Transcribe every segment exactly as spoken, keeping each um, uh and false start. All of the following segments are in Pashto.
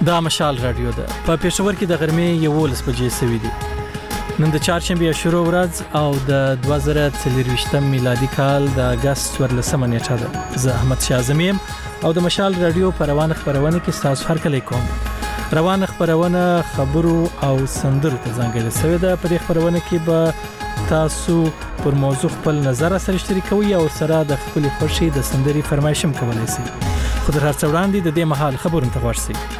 دا مشال رادیو ده په پېښور کې د غرمې یولس بجې سوي دي. نن د چهارشنبې شروع ورځ او د دوه زره څلرویشتم میلادي کال د اګست څوارلسمه نیټه ده. زه احمد شاه اعظمي یم او د مشال رادیو په روانه خپرونه کې ستاسو هرکلی کوم. روانه خپرونه خبرو او سندرو ته ځانګړې شوې ده. په دې خپرونه کې به تاسو پر موضوع خپل نظر سره شریکوي او سره د خپل خوښي د سندري فرمایش هم کولای شئ. خو تر هر څه وړاندې د دې مهال خبرونه ته غوږ شئ.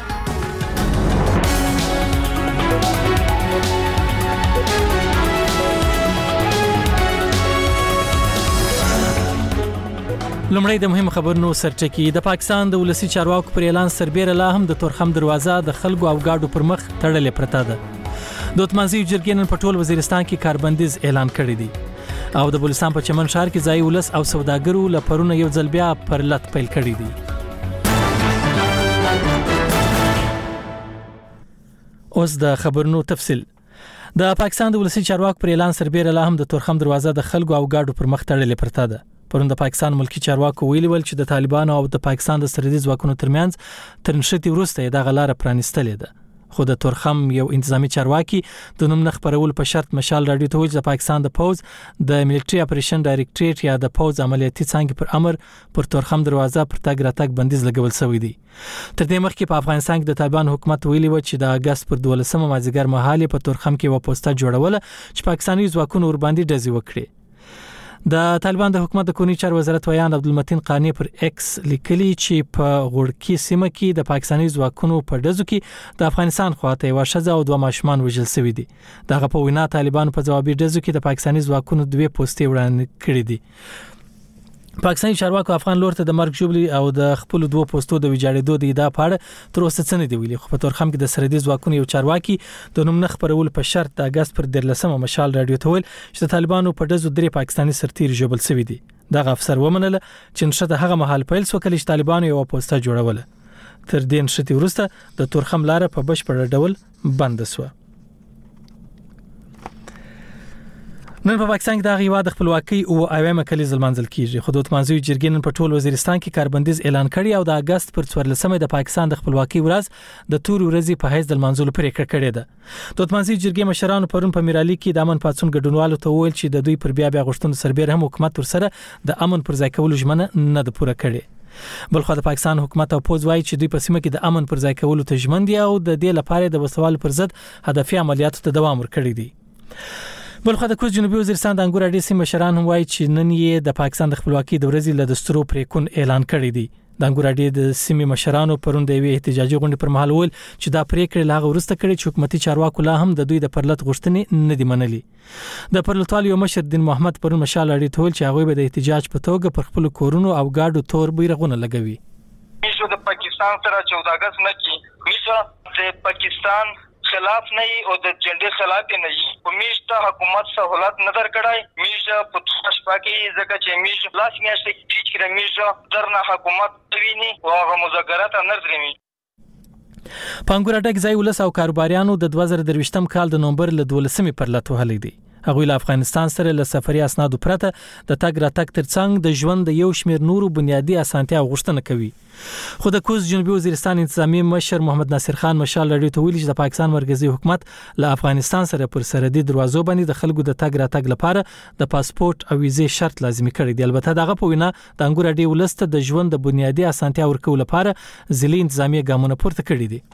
لومړی د مهم خبرونو سرټکی. د پاکستان د ولسی چارواکو پر اعلان سربېره لا هم د تورخم دروازه د خلکو او گاډو پر مخ تړلې پرته ده. د اتمانزي جرګې نن په ټول وزیرستان کې کاربندیز اعلان کړی دی او د بلوچستان په چمن ښار کې ځای ولس او سوداګرو له پرونه یو ځل بیا پر لټ پیل کړی دی. اوس د خبرونو تفصیل. د پاکستان د ولسی چارواکو پر اعلان سربېره لا هم د تورخم دروازه د خلکو او گاډو پر مخ تړلې پرته ده. پرون د پاکستان ملکی چارواکو ویلي ول چې د طالبانو او د پاکستان د سرحدي ځواکونو ترمنځ تر نښتې وروسته یې دغه لاره پرانیستلې ده. خو د تورخم یو انتظامی چارواکي د نوم نه خپرول په شرط مشال رادیو ته ویل چې د پاکستان د پوز د ملټري اپریشن ډایریکټریټ یا د پوز عملیاتي څانګې پر امر پر تورخم دروازه پر تګ راتګ بندیز لګول شوی دی. تر دې مخکې په افغانستان کې د طالبان حکومت ویلي و چې د اګست پر دولسمه مازیګر مهال په تورخم کې و پوسټه جوړوله چې پاکستاني ځواکونو ور باندې ډزې وکړي. د طالبان د حکومت د کورنی چارو وزارت ویان عبدالمتین قانی پر ایکس لیکلی چې په غوړکی سیمه کې د پاکستاني ځواکونو په ډزو کې د افغانستان خواته یو شذا او دوه ماشومان وژل شوي دي. دغه په وینا طالبان په جوابي ډزو کې د پاکستاني ځواکونو دوه پوسټې وړاندې کړې دي. پاکستاني چارواکو افغان لور ته د مرګ ژوبلي او د خپل دوه پوسټو د ویجاړېدو د ادعا په اړه تر اوسه څه نه دی ویلي. خو په تورخم کې د سرحدي ځواکونو یو چارواکي د نوم نه خپرول په شرط د اګست پر دیارلسمه مشال رادیو ته ویل چې د طالبانو په ډزو درې پاکستاني سرتیر ژوبل شوي دي. دغه افسر ومنله چې نشته هغه مهال پیل سو کله چې طالبانو یو پوسټه جوړوله. تر دې نشته وروسته د تورخم لاره په بشپړ ډول بند شوه. نن په پاکستان کې د هیواد خپلواکۍ او اویمه کلیز المنزل کیږي. خو د اتمانزي جرګې نن په ټول وزیرستان کې کاربندیز اعلان کړی او د اګست پر څوارلسمه د پاکستان د خپلواکۍ ورځ د تور ورځې په حیث د منزل پریکړه کړې ده. د اتمانزي جرګې مشرانو پرون په میرالي کې د امن پاتون ګډونوالو ته وویل چې د دوی پر بیا بیا غوښتنو سربېره هم حکومت ورسره د امن پر ځای کولو ژمنه نه ده پوره کړې. بلخو د پاکستان حکومت او پوز وايي چې دوی په سیمه کې د امن پر ځای کولو ته ژمن دي او د دې لپاره د وسوال پر ضد هدفي عملیاتو ته دوام ورکړي دي. بلخو د کوز جنوبي وزیرستان د انګور اډې سیمه مشران هم وایي چې نن یې د پاکستان د خپلواکۍ د ورځې له دستورو پریکون اعلان کړی دی. د انګور اډې د سیمه مشرانو پرون د یوې احتجاجي غونډې پر مهال ویل چې دا پریکړه لا غوړسته کړي چې حکومتي چارواکو لا هم د دوی د پرلط غوښتنې نه دی منلي. د پرلطوال یو مشر دین محمد پرون مشال اډې ته ویل چې هغه به د احتجاج په توګه پر خپل کورونو او گاډو تور بیرغونه لګوي. میشه د پاکستان سره چودہ اګست نه کی میشه د پاکستان خلاف نه او د جنډې خلاف نه وي. میشته حکومت سہولت نظر کړای میشه په تاسو کې ځکه چې میشه لاس میاشته کې چې میشه درنه حکومت ویني او هغه مذاکرات نظرمي. پنګور اټک ځای ولس او کاروباریانو د دوه زره درویشتم کال د نومبر له دولسمې پر لټ وهلې دي. هغوی له افغانستان سره له سفري اسنادو پرته د تګ راتګ ترڅنګ د ژوند د یو شمېر نورو بنیادي اسانتیا غوښتنه کوي. خو د کوز جنوبي وزیرستان انتظامی مشر محمد ناصر خان مشال رادیو ته ویلي چې د پاکستان مرکزی حکومت له افغانستان سره پر سرحدي دروازو باندې د خلکو د تګ راتګ لپاره د پاسپورت او ویزې شرط لازمي کړی دی. البته دغه په وینا د انګور اډې ولسته د ژوند د بنیادي اسانتیا ورکول لپاره ځلې انتظامی ګامونه پورته کړي دي.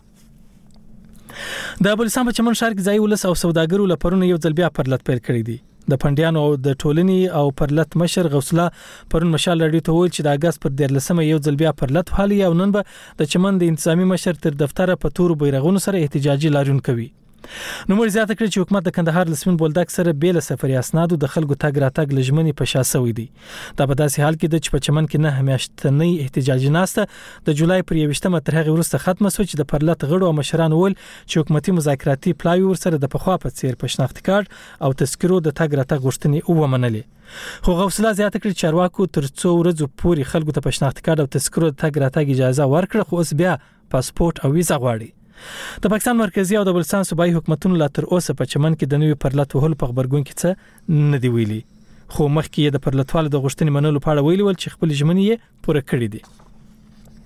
د بلوچستان په چمن ښار کې ځای ولس او سوداګرو له پرونه یو ځل بیا پر لټ پیل کړی دی. د پندیانو او د ټولنې او پرلط مشر غوثله پرون مشال رادیو ته ویل چې د اګست پر دیارلسمه یو ځل بیا پرلط حالي او نن به د چمن د انتظامی مشر تر دفتر په تور بیرغونو سره احتجاجي لاریون کوي. نو موږ زیاته کړی چې حکومت د کندهار لسمن بولدک سره بیل سفري اسنادو د خلکو تګ راتګ لجمنې په شاسوي دي. دا په داسې حال کې د چې په چمن کې نه همیاشتنۍ احتجاجي ناسته د جولای پر یوشتمه تر هغه وروسته ختمه شو چې د پرلط غړو او مشران ول چې حکومتي مذاکراتي پلاوی ورسره د پخوا په څیر په شناخت کارت او تذکرو د تګ راتګ غوښتنې ومنلې. خو غوثله زیاته کړی چارواکو تر څو ورځې پورې خلکو ته په شناخت کارت او تذکرو د تګ راتګ اجازه ورکړه خو اوس بیا پاسپورت او ویزه غواړي. د پاکستان مرکزی او د بلوچستان صوبایي حکومتونو لا تر اوسه په چمن کې د نوې پرلط وهلو په خبرګون کې څه نه دی ویلي. خو مخکې د پرلطوالو د غوښتنې منلو په اړه ویلي ول چې خپل ژمنې یې پوره کړې دي.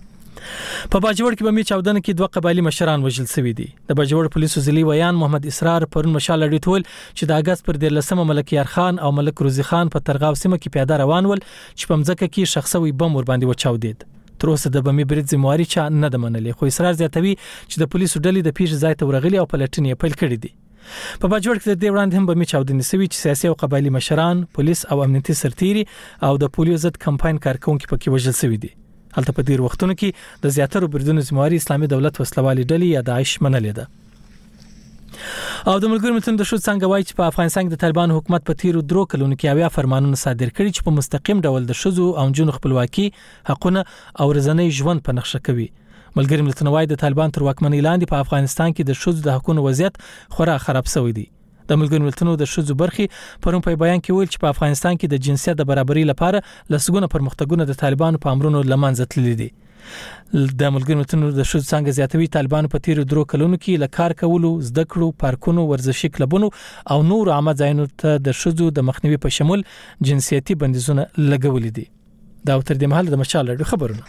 په باجوړ کې به می چاودنه کې دوه قبایلی مشران وژل شوي دي. د باجوړ پولیسو ځلی ویان محمد اسرار پرون مشال اړیت ول چې د اگست پر دیرلسمه ملک یار خان او ملک روزي خان په ترغاو سیمه کې پیاده روان ول چې په مځکه کې شخصوي بم ور باندې وچاودید. تر اوسه د بمي برید ذمہواری چا نه د منلې، خو اسرار زیاتوي چې د پولیسو ډلې د پیښې ځای ته ورغلي او پلټنې پیل کړې دي. په باجوړ کې د دې وړاندې هم بمي چاودنې شوي چې سیاسي او قبایلی مشران، پولیس او امنیتي سرتیري او د پولیو ضد کمپاین کارکونکو پکې وژل شوي دي. هلته په ډیر وختونو کې د زیاترو بریدونو ذمہواری اسلامي دولت وسلوالي ډلې یا داعش منلې ده. او د ملګرو ملتونو د شورا څنګه وایي چې په افغانستان کې د طالبان حکومت په تیرو درو کلونو کې اویا فرمانونه صادر کړي چې په مستقیم ډول د شذو او جنو خپلواکي، حقونه او ورځنی ژوند په نقشه کوي. ملګرو ملتونو وایي د طالبان تر واکمنۍ لاندې په افغانستان کې د شذو د حقونو وضعیت خورا خراب شوی دی. د ملګرو ملتونو د شذو برخې پرون په بیان کې ویل چې په افغانستان کې د جنسیت د برابرۍ لپاره لسګونه پرمختګونه د طالبانو په امرونو لمنځه تللي دي. د ملګرو ملتونو د شذو څنګه زیاتوي طالبانو په تیرو درو کلونو کې له کار کولو، زده کړو، پارکونو، ورزشي کلبونو او نور عامه ځایونو ته د شذو د مخنیوي په شمول جنسیتي بندیزونه لګولي دي. دا تر دې مهال د مشال اړیو خبرونه.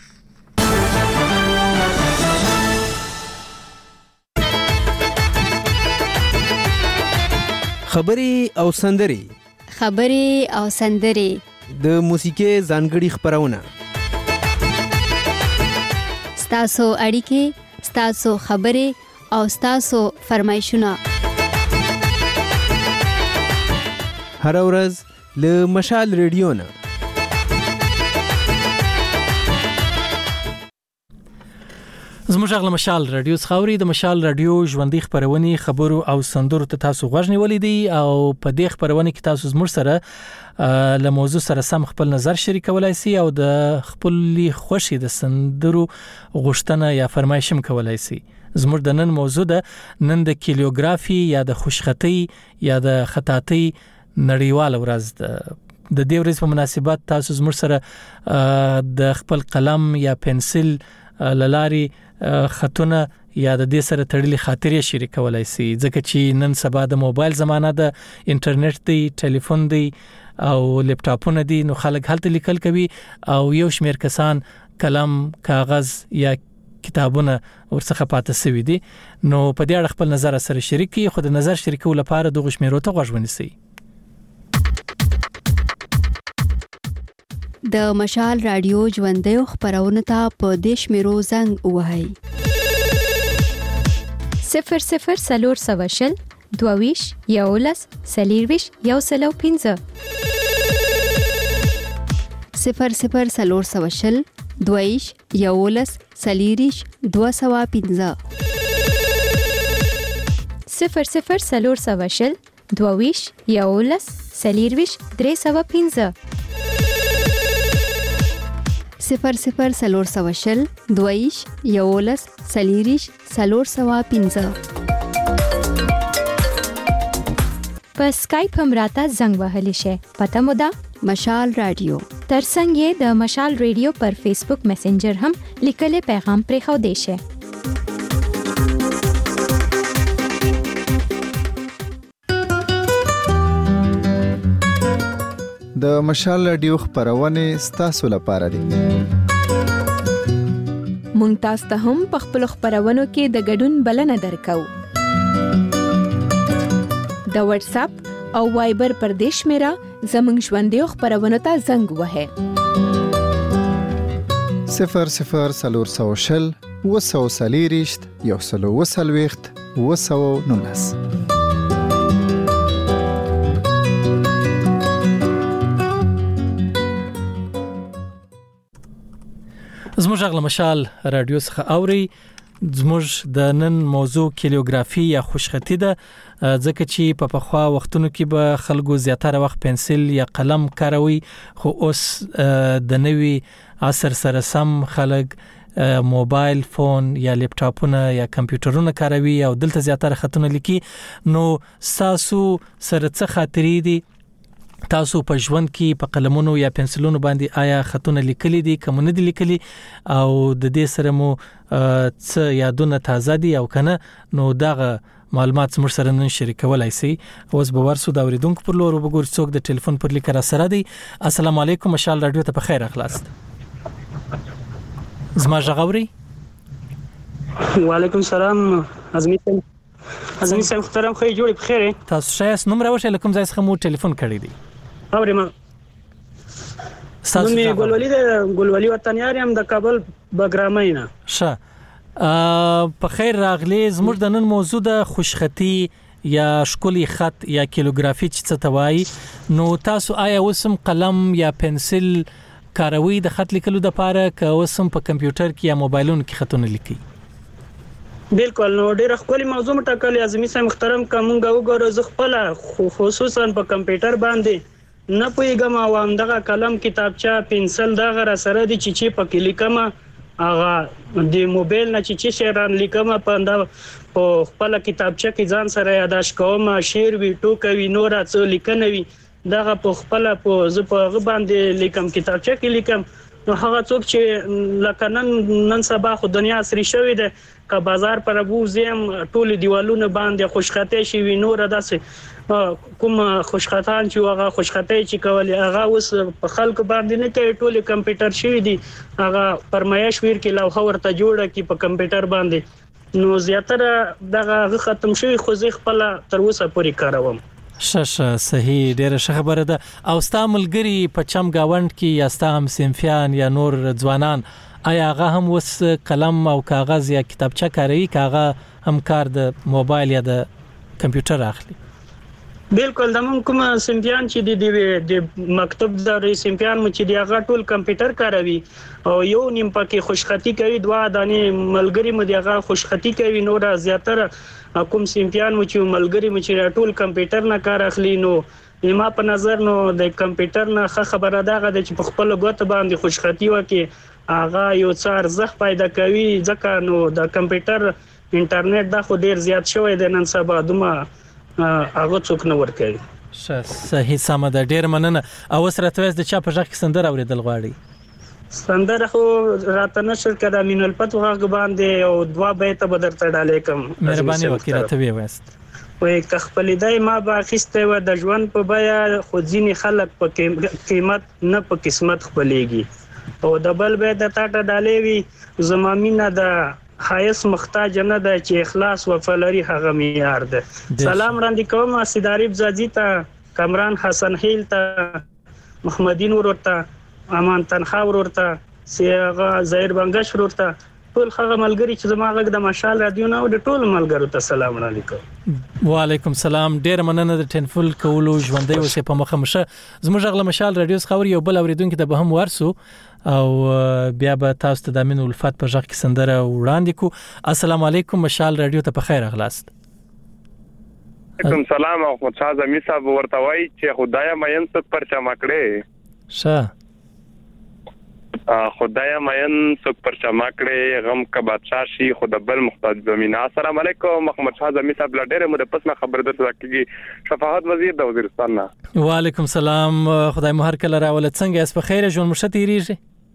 خبري او سندري خبري او سندري د موسیقي ځانګړي خبرونه ستاسو اړیکې، ستاسو خبري او ستاسو فرمایشونه هر ورځ له مشال ریډیو نه. زموږ غل مشال رادیو څخاوري د مشال رادیو ژوندۍ خبرونه خبرو او سندرو ته تاسو غوښنی ولیدي او په دې خبرونه کې تاسو زموږ سره له موضوع سره سم خپل نظر شریکولای شئ او د خپل خوشي د سندرو غوښتنه یا فرمایش هم کولای شئ. زموږ د نن موضوع ده نن د کیلیوګرافي یا د خوشخطي یا د خطاطي نړیواله ورځ ده. د دې ورځې په مناسبت تاسو زموږ سره د خپل قلم یا پنسل للاري خطونه یا د دې سره تړلې خاطرې شریکولای شي، ځکه چې نن سبا د موبایل زمانہ ده، انټرنیټ دی، ټلیفون دی او لپټاپونه دي، نو خلک هلته لیکل کوي او یو شمېر کسان قلم، کاغذ یا کتابونه ورڅخه پاتې شوي دي. نو په دې اړه خپل نظر سره شریک کړئ، خو د نظر شریکولو لپاره د غشمیرو ته غوږ ونیسئ. د مشال رادیو ژوندۍ خبرونه ته په دیش میرو زنګ وهاي صفر صفر سلور سواشل دوویش یولس سلیرویش یو سلو پینزه صفر صفر سلور سواشل دوویش یولس سلیریش دو سوا پینزه صفر صفر سلور سواشل دوویش یولس سلیرویش درې سوا پینزه صفر صفر سلور سواشل دویش یولس سلیریش سلور سوا پینزه. په اسکایپ هم راته زنګ وهلی شي، پته مو ده مشال رادیو. ترڅنګ یې د مشال ریډیو پر فیسبوک میسنجر هم لیکلي پیغام پرې خو دی شي. د مشال رادیو خبرونه ستاسو لپاره دي. مونږ تاسو ته هم په خپل خبرونو کې د ګډون بلنه درکو. د واتس اپ او وایبر پر دیش میرا زمنګ ژوندۍ خبرونه ته زنګ وهه صفر صفر سلور سوشل وسو سلیریشت یو سلو وسلويخت وسو نونس. زموږ غل مشال رادیو څخه اوري. زموږ د نن موضوع کیلیوګرافي یا خوشخطي ده، ځکه چې په پخوا وختونو کې به خلکو زیاتره وخت پنسل یا قلم کاروي، خو اوس د نوي عصر سره سم خلک موبایل فون یا لپټاپونه یا کمپیوټرونه کاروي او دلته زیاتره خطونه لیکي. نو تاسو سره څه خاطرې دي؟ تاسو په ژوند کې په قلمونو یا پنسلونو باندې آیا خطونه لیکلي دي، کوم نه دي لیکلي، او د دې سره مو څه یادونه تازه دي او کنه؟ نو دغه معلومات موږ سره نن شریکولای شئ. اوس به ورسو دا اوریدونکو پر لور وګورئ څوک د ټلیفون پر لیکره سره دی. السلام علیکم، مشال رادیو ته په خیر اخلاص. زما ژغوري وعلیکم السلام ازمی صاحب ازمی صاحب محترم خو جوړ بخیر تاسو شایس نوم راوښه لکم ځای څخه مو ټلیفون کړی دی اورم نو می ګلولي د ګلولي وطنیار هم د کابل بګرامینا ښه په خیر راغلی زموږ د نن موضوع د خوشخطي یا شکلی خط یا کیلوګرافي چې څه توای نو تاسو آیا وسم قلم یا پنسل کاروي د خط لیکلو د پاره که وسم په کمپیوټر کې یا موبایلونو کې خطونه لیکي بالکل نو ډېر خپل موضوع مټاکل ازمی صاحب محترم کومګه وګورو زه خپل خصوصا په کمپیوټر باندې نه پویګم او همدغه قلم کتابچه پنسل دغه را سره دي چې چې پکې لیکم هغه د موبایل نه چې چې شعران لیکم په انده په خپل کتابچه کې ځان سره یاداش کوم شعر وی ټوکې وی نور څه لیکنه وی دغه په خپل په ز په غ باندې لیکم کتابچه کې لیکم نو هغه څوک چې لکه نن نن سبا خو دنیا سری شوې ده که بازار پر ابو زم ټول دیوالونه باندې خوشخطه شي وی نور داسې کوم خوشخطان چې هغه خوشخطه چې کول هغه اوس په خلکو باندې نه کوي ټول کمپیوټر شوی دي هغه پرمایش ویر کې لوحه ورته جوړه کی په کمپیوټر باندې نو زیاتره دغه ختم شوی خو زه خپل تر اوسه پوری کاروم ششه صحیح ډیره ښه خبره ده او ستا ملګری په چم گاوند کې یا ستا هم سیمفیان یا نور ځوانان آیا هغه هم وس قلم او کاغذ یا کتابچه کاروي کاغه هم کار د موبایل یا د کمپیوټر اخلي بالکل د موږ کوم سیمپیان چې د د مکتب د سیمپیان مو چې دی هغه ټول کمپیوټر کاروي او یو نیم پکې خوشخطي کوي دوا دانه ملګری مو دی هغه خوشخطي کوي نو را زیاتره کوم سیمپیان مو چې ملګری مو چې ټول کمپیوټر نه کار اخلي نو ما په نظر نو د کمپیوټر نه خبره داغه د چې په خپل غوته باندې خوشخطي وکي هغه یو څه ارزښت پیدا کوي ځکه نو د کمپیوټر انټرنیټ دا خو ډیر زیات شوی دی نن سبا دومره هغه څوک نه ور کوي صحیح سم ده ډیر مننه او سره توس د چا په ځخ کې سندر اوریدل غواړي سندر خو راته نشر کړه مینول پته هغه باندې او دوا به ته بدرته ډالې کوم مهرباني وکړه ته وی وست وې کخپل دای ما با اخیسته و د ژوند په بیا خو ځینی خلک په قیمت نه په قسمت خپلېږي او د بل به د تاټه ډالې وی زمامینه د خایس محتاج نه ده چې اخلاص و فلری هغه معیار ده سلام وړاندې کوم سیداریب زاجی ته کمران حسن هیل ته محمدین ورته امان تنخوا ورته سیغه زهیر بنگش ورته ټول هغه ملګری چې زما غږ د مشال رادیو نه او د ټول ملګرو ته سلام علیکم وعلیکم سلام ډیر مننه د ټینفل کولو ژوندۍ اوسې په مخه مشه زموږ غل مشال رادیو خبري یو بل اوریدونکو ته به هم ورسو او بیا به تاسو ته د امین الفات په ځخ کې سندره وړاندې کو السلام علیکم مشال رادیو ته په خیر اغلاست علیکم سلام او خو شاه زمي صاحب ورته وای چې خدای مین څخه پرچا مکړې شه خدای مین څوک پرچا مکړې غم کا بادشاہ شي خدای بل محتاج زمینا السلام علیکم محمد شاه زمي صاحب ډېر مو د پسمه خبر درته کیږي شفاعت وزیر د وزیرستان نه وعلیکم سلام خدای مو هر کله راولت څنګه اس په خیر ژوند مشتيریږي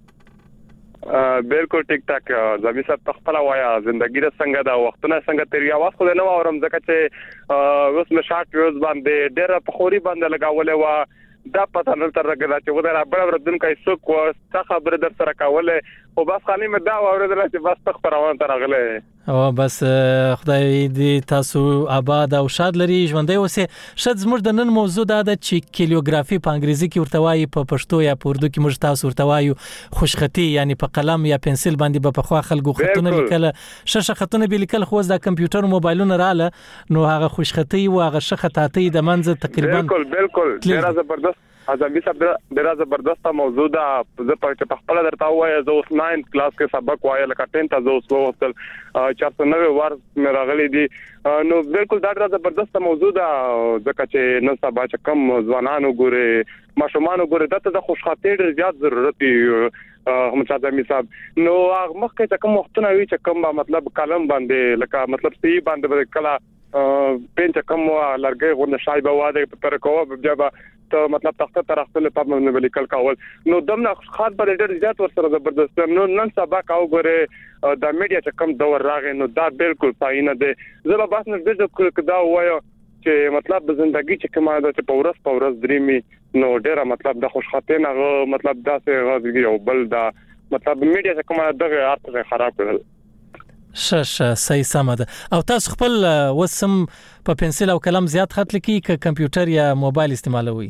بالکل ټیک ټاک زمي صاحب تخپل وایا ژوندۍ د څنګه دا وختونه څنګه تیری आवाज خو نه اورم ځکه چې اوس مې شارټ ویوز باندې ډېر په خوري باندې لگاولې و دا پته نه تر راګلا چې ودره بل ردون کوي څوک څه خبره در سره کوله او بس خالي مې دا اوریدل چې بس تخبر روان تر غله او بس خدای دې تاسو آباد او شاد لري ژوندۍ اوسه شد زموږ د نن موضوع دا ده چې کیلوګرافي په انګریزي کې ورته وایي په پښتو یا په اردو کې موږ تاسو ورته وایو خوشخطي یعنی په قلم یا پنسل باندې په خوا خلکو خطونه لیکل ششه خطونه به لیکل خو د کمپیوټر موبایلونو رااله نو هغه خوشخطي او هغه شخطاتي د منځ تقریبا بالکل بالکل ډیر زبردست ازمي صاحب ډیر زبردست موضوع ده زه په خپل درته وایم زه اوس ناین کلاس کې سبق وایم لکه ټین ته زه اوس وختل چارته نوې وار مې راغلي دي نو بالکل دا ډیر زبردست موضوع ده ځکه چې نن سبا چې کم ځوانانو ګوره ماشومان ګوره دته د خوشخطي ډیر زیات ضرورت دی هم چې ازمي صاحب نو مخکې چې کوم وختونه وی چې کوم مطلب کلم باندې لکه مطلب سی باندې کلا پنځه کوم لرګي غوډه شای به واده پر کوه بیا ته مطلب تخته ترختل په باندې ولیکل کول نو دمن خاص پر ډېر زیات ورسره زبردست نو نن سبا کاو غره د میډیا چې کم دور راغی نو دا بالکل صحیح نه دی زه به بس نه دې دا وایو چې مطلب د ژوندۍ چې کومه د پورس پورس دریمي نو ډېر مطلب د خوشخطه نه مطلب داسې غوږی او بل دا مطلب میډیا چې کومه دغه ارته خراب کړل ش ش صحیح سم ده. او تاسو خپل وسم په پنسل او قلم زیات خط لیکي ک کمپیوټر یا موبایل استعمالوي؟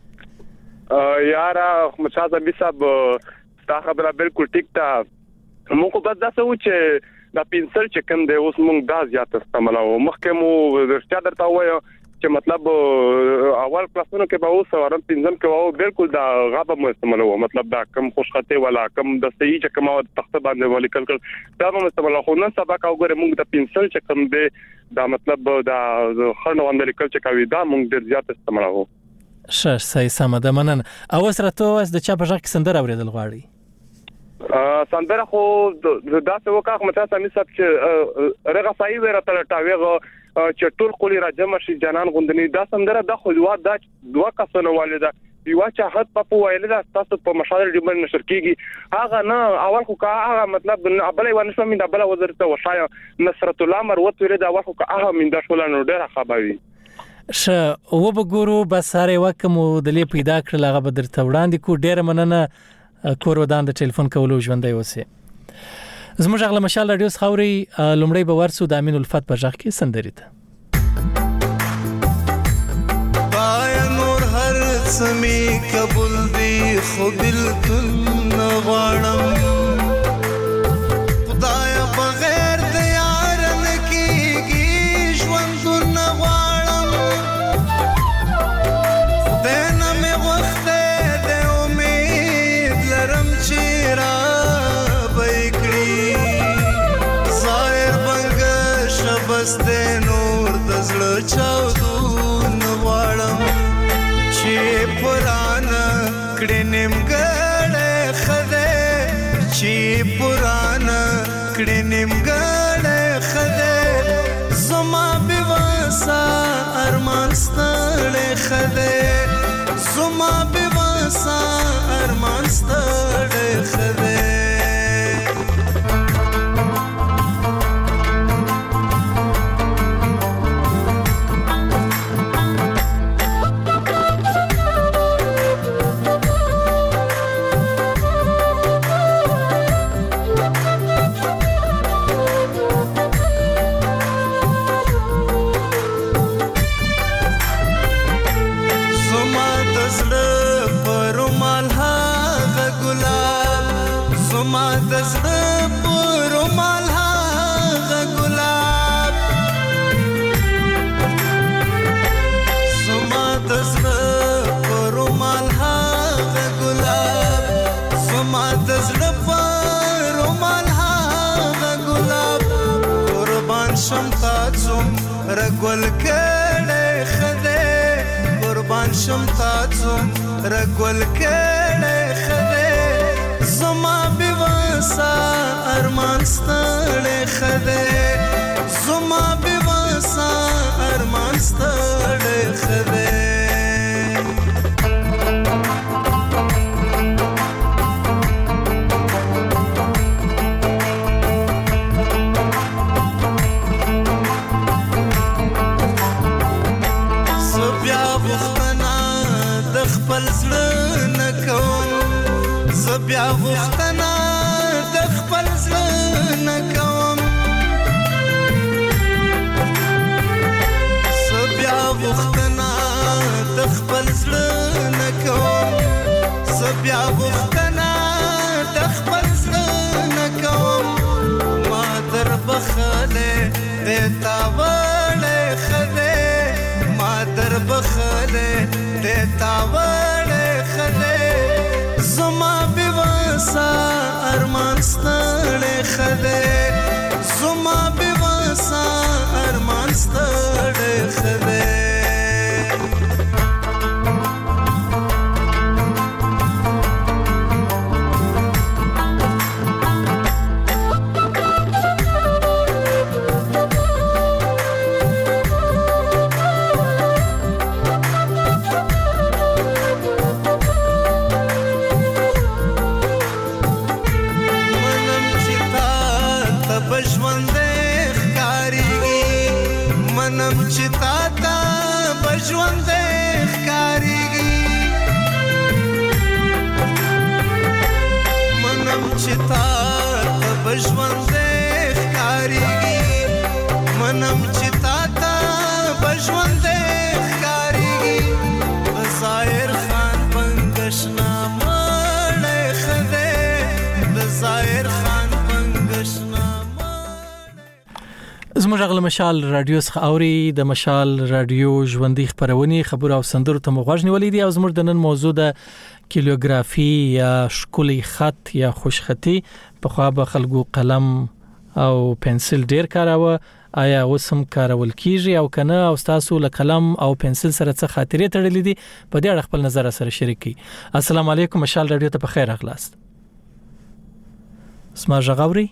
یاره مشاهده بي صاحب تا خبره بالکل ټیک تا مو کو بس دا څه و چې دا پنسل چې کوم دی اوس مونږ دا زیات استعمالو. مخکې مو رښتیا درته وایم چې مطلب اول کلاسونو کې به اوس ورن پنځم کې وو بالکل دا غابه مو استعمالو. مطلب دا کم خوشخطه ولا کم د صحیح چې کومه تخته باندې ولیکل کړ دا مو استعمالو. خو نن سبا کا وګوره مونږ د پنسل چې کوم دی دا مطلب دا خرنه باندې لیکل چې کوي دا مونږ ډیر زیات استعمالو. ش صحیح سم ده. منن او سره ته د چا په ځای کې سندره اوریدل غواړي؟ ا سندره خو دا څه وکړه مته سمې صاحب چې رغه صحیح ورته ټاویغه چې ټول قولي را جمع شي جنان غوندني دا سندره د خلوا د دوه کسانو والده یو چې حد په ویل دا تاسو په مشاهده دی باندې نشر کیږي هغه نه اول خو کا هغه مطلب بلې ونه شو من د بل وزارت وشای نصرت الله مروت ورې دا اول خو کا هغه من د شولانو ډیره خبري ش او وګورو بس هر وکم د لې پیدا کړل هغه بدر ته وړاندې کو ډیره مننه کور ودان د ټلیفون کولو ژوندۍ اوسه. زموږ غل مشال رادیو خوري لومړی به ورسو د امین الفت په ځخ کې سندري ته پای نور هر سمي قبول دی خو بالکل نغړم خدای بغیر د یار نه کیږي ژوند نغړم دنه مې وخت د امید لرم چې را بس د نور د زړه چاودون واړم چې پرانا کړي نیمګړې خده چې پرانا کړي نیمګړې خده زما بواسا ارمان ستړې خده زما بواسا ارمان ستړې خده رګول کړه خده قربان شم تاسو رګول کړه خده زما بواسا ارمان ستړې خده زما بواسا ارمان ستړې خده بیا وختنا د خپل ځل نه کوم بیا وختنا د خپل ځل نه کوم بیا وختنا د خپل ځل نه کوم ما در بخله د تاوړې خله ما در بخله د تاوړې خله زما بواسا ارمان ستړې خده زما بواسا ارمان ستړې خده چتا بژوند ښکاری ژوند ښکاریږي بظاهر خان پنګشنا مړ خده بظاهر خان پنګشنا زموږ غل مشال رادیو څخه اوري د مشال رادیو ژوندۍ خبرونه خبر او سندرو ته مغوږ نیولې دي او زموږ د نن موضوع د کیلوګرافي یا شکلي خط یا خوشخطي په خوا به خلکو قلم او پنسل ډیر کاراوه آیا وسم کارول کیږي او کنه او تاسو له قلم او پنسل سره څه خاطرې تړلې دي په دې اړه خپل نظر سره شریک کړئ. السلام علیکم مشال رادیو ته په خیر اغلاست. اسما جغوري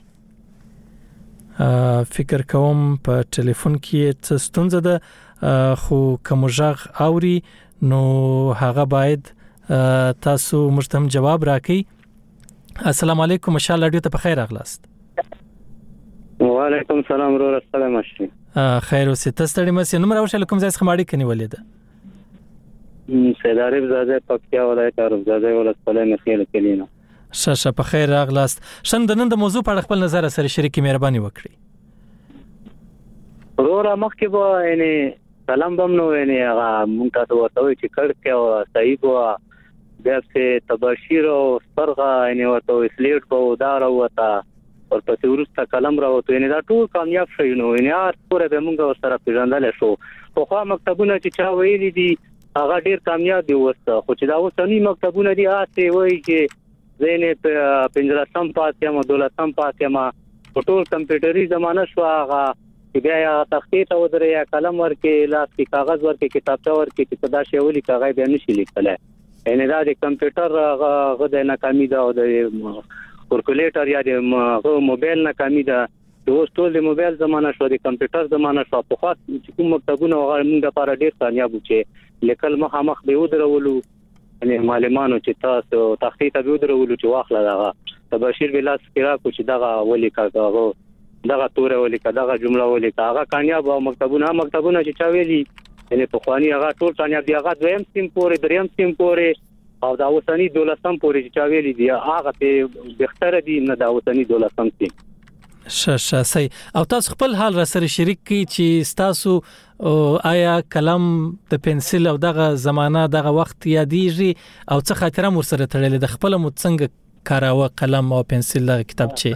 فکر کوم په ټلیفون کې څه ستونزه ده خو کوم ژغ اوري نو هغه باید تاسو مستم جواب راکړئ. السلام علیکم مشال رادیو ته په خیر اغلاست. وعلیکم السلام ورور السلام علیکم. خیر اوسې تاسو ته مې نمبر او شل کوم ځای څخه ماړی کني ولید. سید عارف زاده پکتیا ولایت عارف زاده ولسوالۍ مخیل کلینا. شاشه په خیر اغلاست. شن د نن د موضوع په اړه خپل نظر سره شریک مهرباني وکړئ. ورور مخکې به یعنی سلام بم نو یعنی هغه مونږ ته ورته چې کړ کې او صحیح بو بیا څه تبشیر او سرغه یعنی ورته سلیټ بو دار او تا ورپسې ورسته کلم راوته یعنی دا ټول کامیاب شي نو یعنی هر پورې به مونږ سره پیژندل شو. خو خو مکتبونه چې چا ویلي دي هغه ډیر کامیاب دي وسته خو چې دا اوسنی مکتبونه دي هغه وایي چې زینې په پنځلسم پاتې ما دولسم پاتې ما ټول کمپیوټري زمانہ شو هغه بیا یا تخطیط او درې یا قلم ورکې لاس کې کاغذ ورکې کتابچه ورکې چې دا شی ولي کاغذ به نشي لیکل. یعنی دا د کمپیوټر هغه د ناکامي ده او د کورکولیټر یا د موبایل ناکامي ده. دوه ټول د موبایل زمانہ شو د کمپیوټر زمانہ شو په خاص چې کوم مکتبونه هغه موږ لپاره ډیر کامیاب و چې لیکل مخه مخ به ودرولو یعنی معلمانو چې تاسو تخطیط به ودرولو چې واخله دا تبشیر بلاس کرا کو چې دا ولي کاغذ دغه توره ولیکه دغه جمله ولیکه هغه کامیاب او مکتبونه مکتبونه چې چا ویلي یعنی په خواني هغه ټول کامیاب دي هغه دویم سیم پورې دریم سیم پورې او دا اوسنی دولسم پورې چې چا ویلي دي هغه ته بهتره دي نه دا اوسنی دولسم سیم. شاشه سي او تاسو خپل حال را سره شریک کی چې تاسو آیا کلم د پنسل او دغه زمانہ دغه وخت یادېږي او څه خاطره مر سره تړلې د خپل مو څنګه کاراوه قلم او پنسل د کتابچه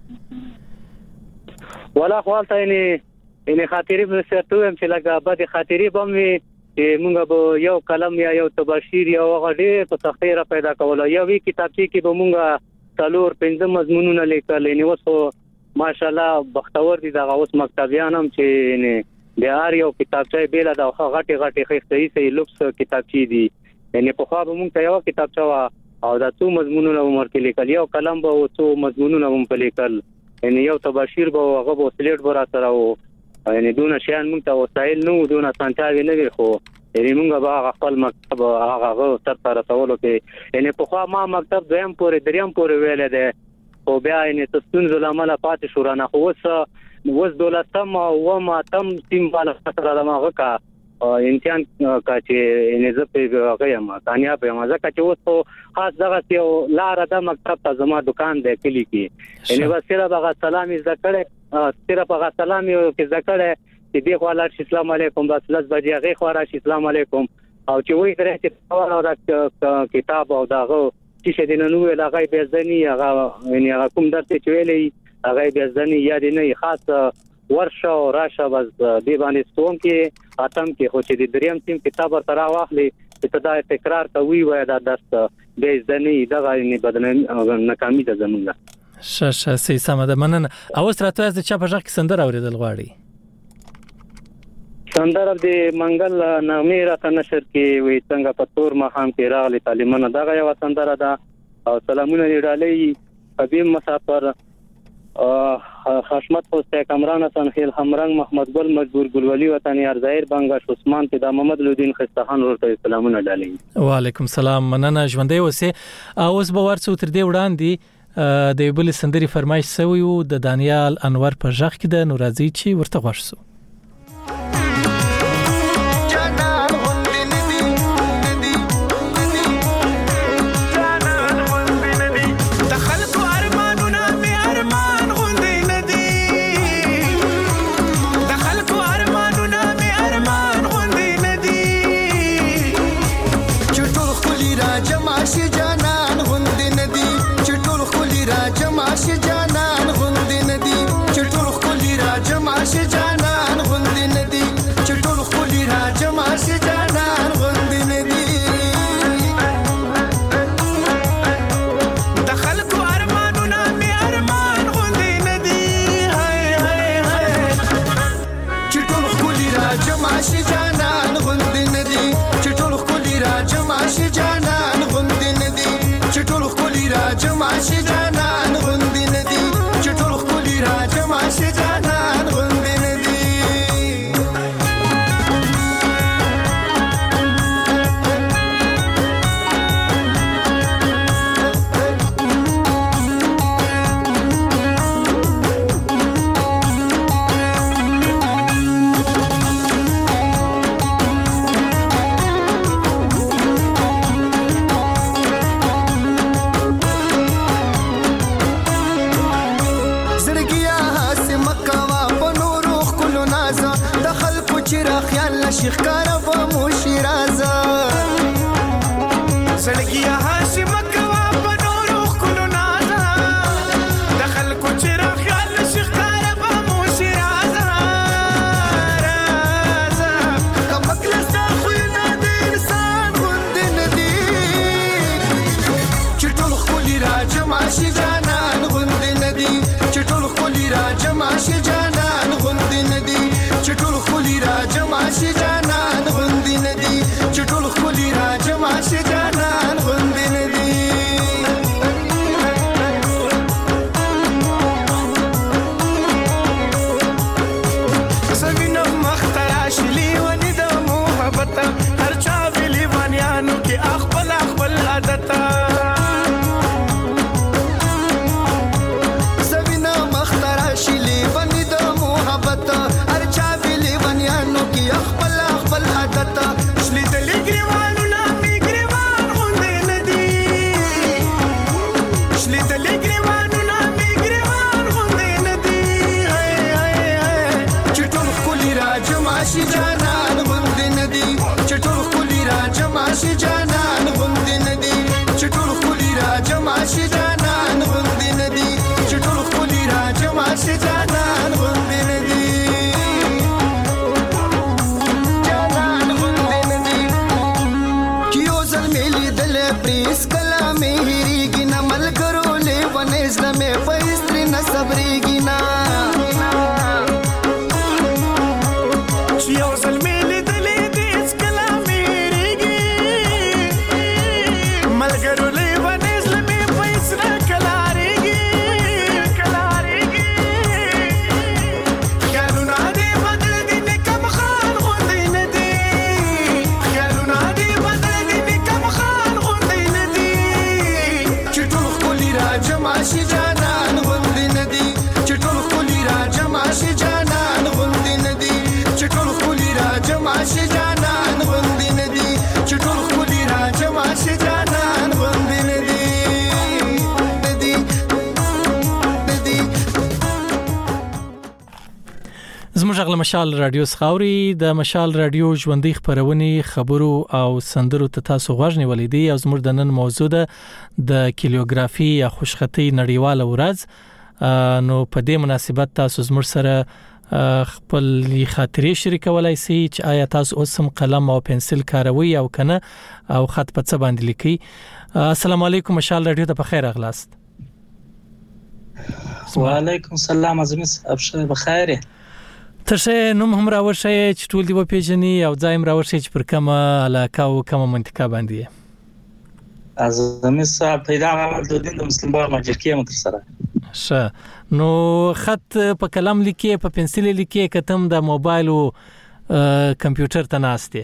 ولا خپلته یعنی یعنی خاطرې به سره هم چې لګا بده خاطرې بم وي چې موږ به یو قلم یا یو تبشیر یا غډې په تخیره پیدا کوله یو وی کتابچه کې به موږ څلور پنځه مضمونونه لیکل یعنی وسو ماشاءالله بختور دي دا اوس مکتبیان هم چې یعنی د هر یو کتابچه بیل دا غټي غټي خې صحیح صحیح لوکس کتابچې دي یعنی په خوا به موږ ته یو کتابچه او دا څو مضمونونه عمر کې لیکل یو قلم به او څو مضمونونه هم لیکل یعنی یو تبشیر به هغه به سلیټ به را سره او یعنی دونه شیان موږ ته وسایل نو دونه سانتاوي نه وي خو یعنی موږ به خپل مکتب هغه تر تر تاسو کې یعنی په خوا ما مکتب دویم پورې دریم پورې ویل ده او بیا یعنی تاسو زلمه پاتې شو رانه خو وس وس دولتم او ما تم تیم بالا سره دماغه کا امتحان کا چې یعنی زه په غیم کامیاب یم ځکه چې اوس خاص دغه یو لار د مکتب ته زما دکان دی کلی کې یعنی وسیله بغا سلامي ذکر صرف بغا سلامي کې ذکر چې دی خو الله السلام علیکم بس لږ بجې غي خو را السلام علیکم او چې وایي درې چې کتاب او دغه چې دین نو لغای بيزنی هغه یعنی هغه کوم درته چویلې هغه بيزنی یاد نه خاص ورشه او راشه بس دی باندې ستون کې اتم کې خو چې د دریم تیم کتاب تر واخلې چې دا تکرار کوي وای دا درس بيزنی دغه نه بدن ناکامي ده زمونږه. شاشه سي سمده مننه او ستراتو از چا په ځکه سندر اوریدل غواړي سندر د منګل نامې راته نشر کې وي څنګه په تور مخام کې راغلي تعلیمونه دغه یو سندر ده او سلامونه لري حبیب مسافر حشمت حسین کمران حسن خیل همرنګ محمد ګل مجبور ګلولي وطن یار ظاهر بنگاش عثمان پیدا محمد لودین خستخان ورته سلامونه ډالې. وعلیکم السلام مننه ژوندې اوسه اوس به ورڅو تر دې وړاندې د بل سندري فرمایش سوی او د دانیال انور په ژغ کې د نورازي چې ورته غوښسو ارمان غوندې شي جانان غوندې ندي چې ټول خولي را جمع شي جانان غوندې ندي چې ټول خولي را جمع شي جانان غوندې ندي چې ټول خولي را جمع شي جانان غوندې ندي د خلکو ارمانونه مې ارمان غوندې ندي هاي هاي هاي چې ټول خولي را جمع شي جانان غوندې ندي چې ټول خولي را جمع شي جانان غوندې ندي چې ټول خولي را جمع شي جانان غوندې ندي چې ټول خولي را جمع شي جانان غوندې ندي شیخ کارا با موشیرازا زړګیا هاشم کوا په نورو خلو نازا دخل کو چر خیال شیخ کارا با موشیرازا رازا کمکل ستا خو نه د انسان غوندې ندي چې ټول خولي را جمع شي جانان غوندې ندي چې ټول خولي را جمع شي جانان غوندې ندي چې ټول خولي را جمع شي جانان غوندې ندي چې ټول خولي را جمع شي جانان غوندې ندي زمینه مخترا شلی ونی د محبت هر چا ویلی وانیانو کې خپل خپل عادت زمینه مخترا شلی ونی د محبت هر چا ویلی وانیانو کې خپل خپل عادت شلی د لګریوانو لا میګریوان غوندې ندي شلی د لګریوانو لا میګریوان غوندې ندي هاي هاي هاي چې ټول خولي را جمع شي جانان غوندې ندي چې ټول خولي را جمع شي جانان غوندې ندي چې ټول خولي را جمع شي جانان غوندې ندي چې ټول خولي را جمع شي جانان غوندې ندي پریس کلامه هریږي نه ملګرو لیونې زړه مې په استري نه صبرېږي نه چې یو ځل مې لیدلې دې هېڅ کلامه هریږي ملګرو لیونې زړه مې په هېڅ نه کلارېږي کلارېږي خیالونه دې بدل دي نکم خان غوندې نه دي خیالونه دې بدل دي نکم خان جمع شي جانان غوندې ندي چې ټول خولي را جمع شي جانان غوندې ندي چې ټول خولي را جمع شي جانان غوندې ندي چې ټول خولي را جمع شي جانان غوندې ندي ندي ندي زموږ غل مشال رادیو سخاوري د مشال رادیو ژوندۍ خبرونه خبرو او سندرو ته تاسو غوښنی ولیدي او زموږ د نن موضوع ده د کیلیوګرافي یا خوشخطي نړیواله ورځ نو په دې مناسبت تاسو زموږ سره خپل خاطرې شریکولای شئ چې آیا تاسو اوس هم قلم او پنسل کاروي او کنه او خط په څه باندې لیکي. السلام علیکم مشال رادیو ته بخیر اغلاست. وعلیکم السلام عزیز ابشر بخیر. ترشه نوم هم راوړی چې ټول دی په پیژنې او ځایم راوړی چې پر کومه علاقه او کومه منطقه باندې عزیز صاحب پیدا عمل د دین د مسلمان باغ ماجرکیه متر سره شه نو خط په قلم لیکي په پنسل لیکي کتم د موبایل او کمپیوټر ته ناشته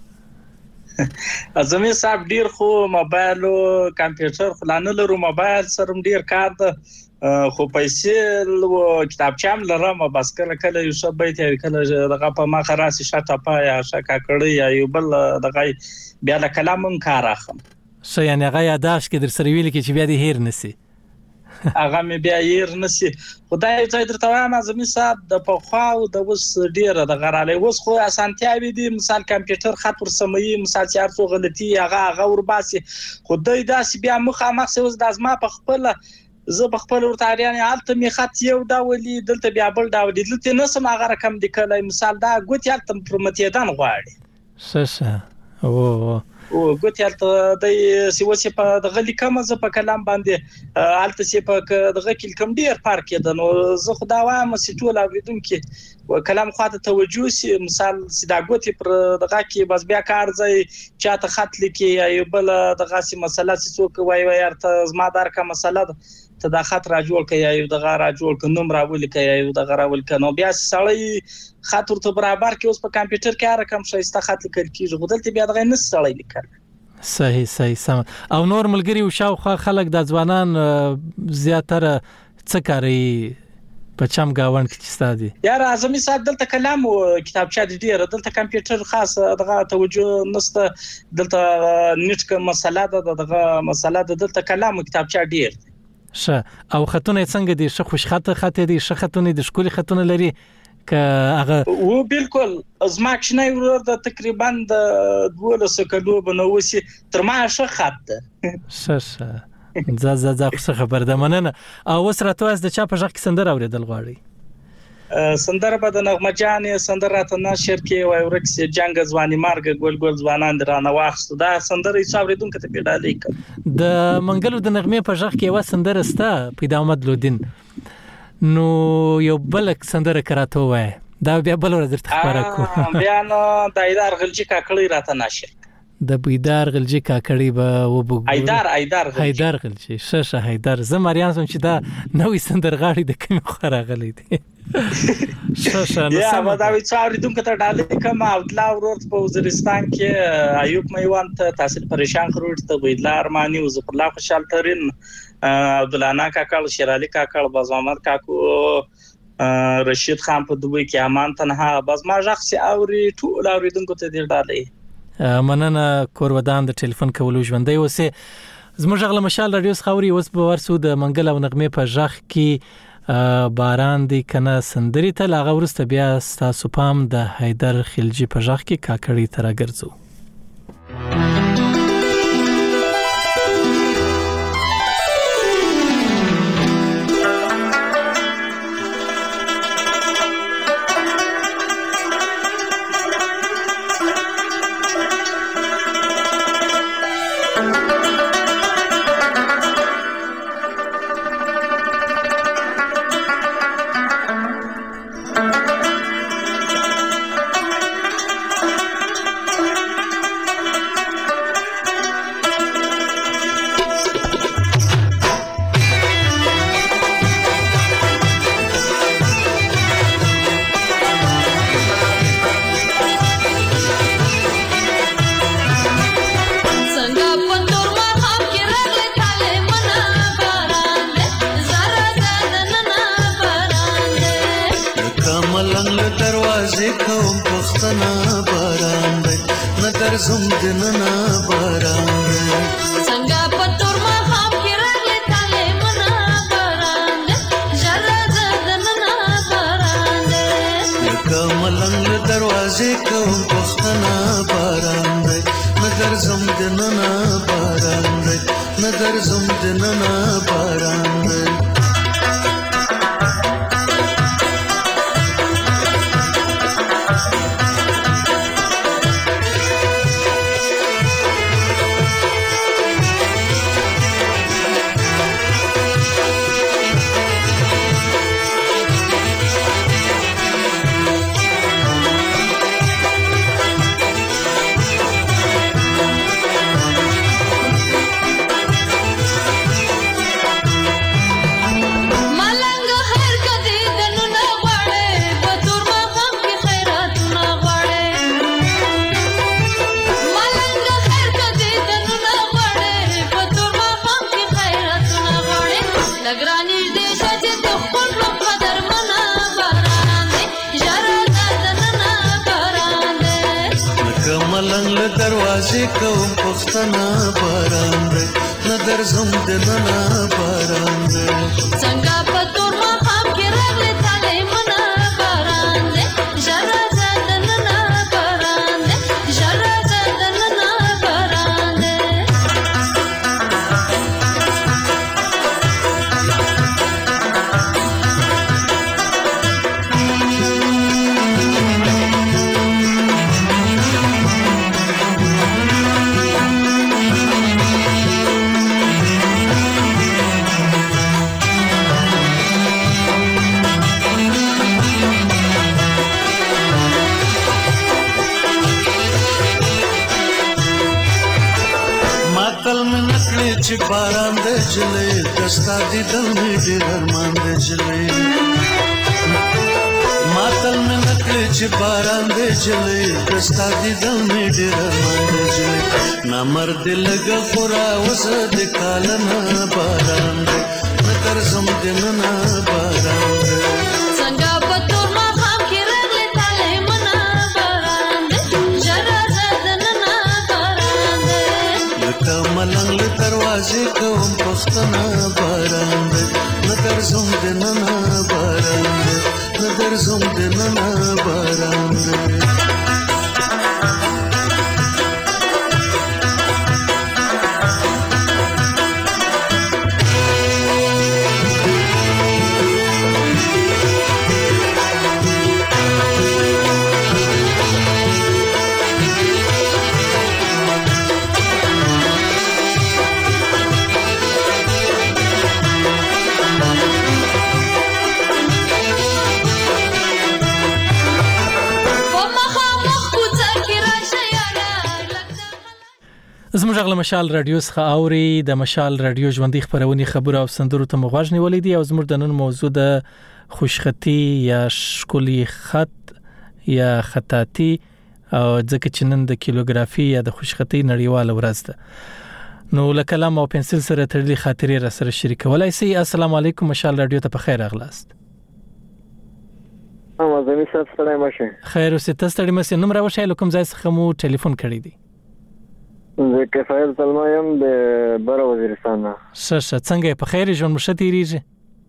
عزیز صاحب ډیر خو موبایل او کمپیوټر خلانه لرو موبایل سره ډیر کار ده خو پیسې او کتابچام لرم بس کله کله یو څه بیت کله دغه په ما خراسي شاته پایا شکا کړی یا یو بل دغه بیا د کلامم کار اخم څه یعنی هغه یاداش کې در سره ویل کې چې بیا دې هیر نسی هغه مې بیا ير نسی خدای ځای درته وایم اعظمي صاحب د پخوا او د اوس ډیره د غراله اوس خو اسانتیاوي دي مثال کمپیوټر خط ورسمي مثال چې ارڅو غلطي هغه هغه ورباسي خدای داسې بیا مخامخ سه اوس د ازما په خپل زه په خپل ورته اړیان حالت می خط یو ډولي دلته بیا بل ډولي دلته نسم هغه رقم دی کله مثال دا ګوت یالت پرمتیدان غواړي سسه او او ګوت یالت د سیوسه په دغه لیکم ز په کلام باندې حالت سی په دغه کلکم ډیر پارک ده نو زه خدا وایم چې ټول اوریدونکو و کلام خواته توجه سي مثال سیدا ګوت پر دغه کې بس بیا کار ځای چاته خط لیکي یا بل دغه سی مسله چې څوک وای وای ارته زما دار کا مسله ته دا خط را جوړ کړي یا دغه را جوړ کړي نوم راول کړي یا دغه راول کړي نو بیا سړی خط ورته برابر کې اوس په کمپیوټر کې رقم شایسته خط لیکل کیږي غوډلته بیا دغه نس سړی لیکل صحیح صحیح سم او نور ملګری او شاوخوا خلک د ځوانان زیاتره څه کوي په چم گاوند کې ستادي یار اعظمي صاحب دلته کلام او کتابچه دي ډیره دلته کمپیوټر خاص دغه توجه نسته دلته نیټ کوم مسله ده دغه مسله ده دلته کلام او کتابچه ډیر شه او خطونه څنګه دي شه خوش خط خط دي شه خطونه د شکولي خطونه لري ک هغه او بالکل زما کښنه ورور د تقریبا د دولس کلو بنوسی تر ما شه خط ده شه شه ز ز ز څه خبر ده مننه او وسره تو از د چا په ځخ کې سندر اوریدل غواړي سندره په د نغمه جانې سندره ته نشر کې وای ورکس جنگ ځواني مارګ ګل ګل ځوانان درانه واخست دا سندره یې څاوریدونکو ته پیډالې ک د منګلو د نغمه په ځخ کې و سندره ستا پیدا احمد لودین نو یو بلک سندره کراته وای دا بیا بل ورځ درته خبره کو بیا نو د ایدار غلجی کاکړی راته نشر د بيدار غلجی کاکړی به وبګو ایدار ایدار غلجی ایدار غلجی ششه ایدار زمریان سم چې دا نوې سندرغاړي د کوم خره غلې دي ششه نو یا ما دا وی څاوریدونکو ته ډالې کما او تلا ورور په وزیرستان کې ایوب میوان ته تحصیل پریشان خروج ته ویدلا ارمانی او زفر الله خوشحال ترين عبدالانا کاکل شیرالی کاکل بازامد کاکو رشید خان په دوی کې امان تنها باز ما شخصي اوري ټول اوریدونکو ته ډیر ډالې مننه کورودان د ټلیفون کولو ژوندۍ اوسه زموږ غل مشال رادیو خوري اوس به ورسو د منګل او نغمه په ژغ کې باران دی کنه سندري ته لاغه ورسته بیا تاسو پام د حیدر خلجی په ژغ کې کاکړی تر ګرځو دروازې کوم پښتنه باران دی نه درځم دننه باران دی څنګه په تور ماښام کې راغلی طالمونه باران دی ژر راځه دننه باران دی ژر راځه دننه باران دی چې باران د جلې دستا دي دل می ډېر ارمان د جلې ماتل مې نکړې چې باران د جلې دستا دي دل می ډېر ارمان د جلې نامرد لګ خورا وسه د کالنه باران د نتر زم دننه باران د څنګه په تور ماښام کې راغلی طالمونه باران دی ژر راځه دننه باران دی لکه ملنګ له دروازې کوم پښتنه باران دی نه درځم دننه باران دی نه درځم دننه باران دی زموږ غل مشال رادیو څخه اوري د مشال رادیو ژوندۍ خبرونه خبره او سندرو ته مغواړ نیولې دي او زموږ د نن موضوع د خوشخطي یا شکولي خط یا خطاطي او ځکه چې نن د کیلوګرافي یا د خوشخطي نړیواله ورځ ده نو لکلام او پنسل سره تړلې خاطرې را سره شریکولای سي. السلام علیکم مشال رادیو ته په خیر اغلاست. امازونی صاحب سلام مشه خیر اوسه تاسو ته مې نوم راوښی کوم ځای څخه مو ټلیفون کړی دی. زه کفایل سلمہ یم د بر وزیرستان نه. ښه ښه څنګه په خیر ژوند مشه تیریږي؟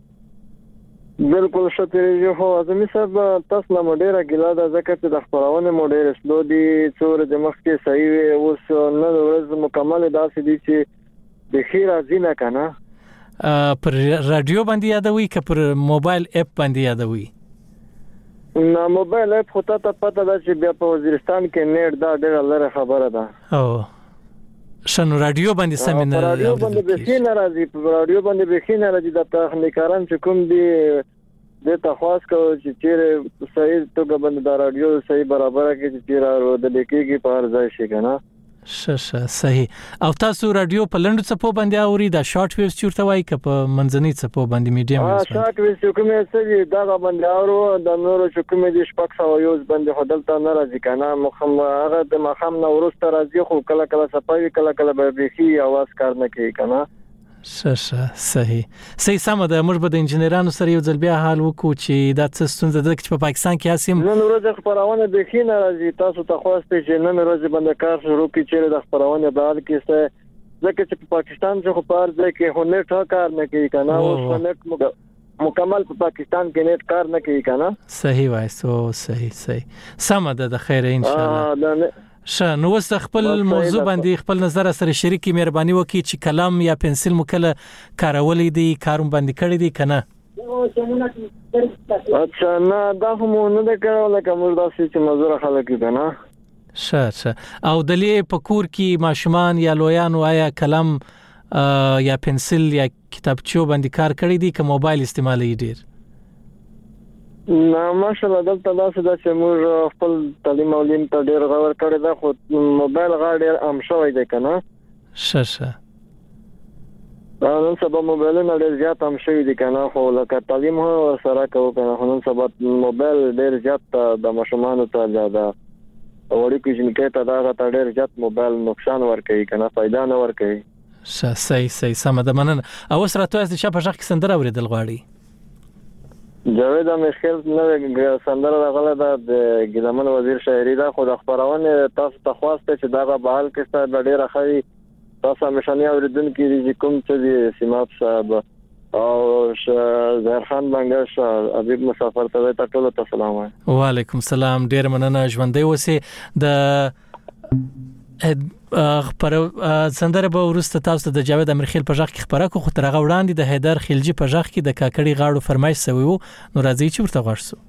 بالکل ښه تیریږي خو ازمي صاحب تاسو نه ډیره ګیله ده ځکه چې د خبرونه مو ډیره سلو دي څور د مخ کې صحیح وي اوس نه ورځ مکمل داسې دي چې د خیر ازینه کنه پر رادیو باندې یادوي که پر موبایل اپ باندې یادوي؟ نه موبایل اپ خو ته پته ده چې بیا په وزیرستان کې نیټ دا ډیره لره خبره ده. او شنو رادیو باندې سم نه رادیو باندې به نه راځي په رادیو باندې به نه راځي د تخنیکاران چې کوم دي د تخواس کو چې چیرې صحیح توګه باندې د رادیو صحیح برابر کې چې چیرې د لیکيږي په هر ځای شي کنه. ښه ښه صحیح. او تاسو رادیو په لندو څپو باندې اوري دا شارټ ویوز چورته وای ک په منځني څپو باندې میډیم ویوز؟ ها شارټ ویوز کومه څه دا باندې اورو د نورو چې کومه دي شپږ سوه یوز باندې هدلته نه راځي کنه مخم هغه د مخم نه ورسته راځي خو کله کله صفاوي کله کله به بيخي आवाज کار نه کوي کنه. ښه ښه صحیح صحیح سم ده. موږ به د انجنیرانو سره یو ځل بیا حل وکړو چې دا څه ستونزه ده چې په پاکستان کې اسیم نن ورځ خبرونه به خې نه راځي. تاسو ته خواسته چې نن ورځ باندې کار شروع کړئ چې د خبرونه به حل کې څه ځکه چې په پاکستان کې خو پار ځای کې هو نه ټا کار نه کوي کنه او نت مکمل په پاکستان کې نت کار نه کوي کنه. صحیح وای سو صحیح صحیح سم ده د خیر ان شاء الله. ښه نو وس خپل موضوع باندې خپل نظر سره شریکي مهرباني وکړي چې کلم یا پنسل مکله کارولې دي کاروم باندې کړی دي کنه. اچھا نه دا هم نه ده کړول کوم داسې چې مزور خلک دي نه. ښه ښه او دلې په کور کې ماشومان یا لویانو آیا کلم یا پنسل یا کتابچو باندې کار کړی دي که موبایل استعمالوي ډیر؟ نه ماشاءالله دلته داسې ده چې موږ خپل تعلیم او علم ته ډېر غور کړی ده خو موبایل غا ډېر عام شوی دی که نه. ښه ښه نن سبا موبایلونه ډېر زیات عام شوي دي که نه خو لکه تعلیم هم ورسره کوو که نه خو نن سبا موبایل ډېر زیات د ماشومانو ته د وړوکو جنکۍ ته دغه ته ډېر زیات موبایل نقصان ورکوي که نه فایده نه ورکوي. ښه صحیح صحیح سمه ده مننه. او اوس راته وایاست د چا په غږ کې سندره اورېدل غواړئ؟ جاوید امشخیل نو سندره راغله د ګلمن وزیر شاعري دا خو د خبرونه تاسو ته خواسته چې دا په حال کې ستاسو ډېر خري تاسو مشاني اوریدونکو دي کوم څه دي سیماب صاحب او زهر خان بنگش حبیب مسافر ته ټول ته سلام وای وعلیکم السلام ډیر مننه ژوندۍ اوسې د خبر سندره به ورسته تاسو د جاوید امرخیل په ځخ کې خبره کو خو ترغه وړاندې د حیدر خلجی په ځخ کې د کاکړی غاړو فرمایش سوي وو نو راځي چې ورته غواړسو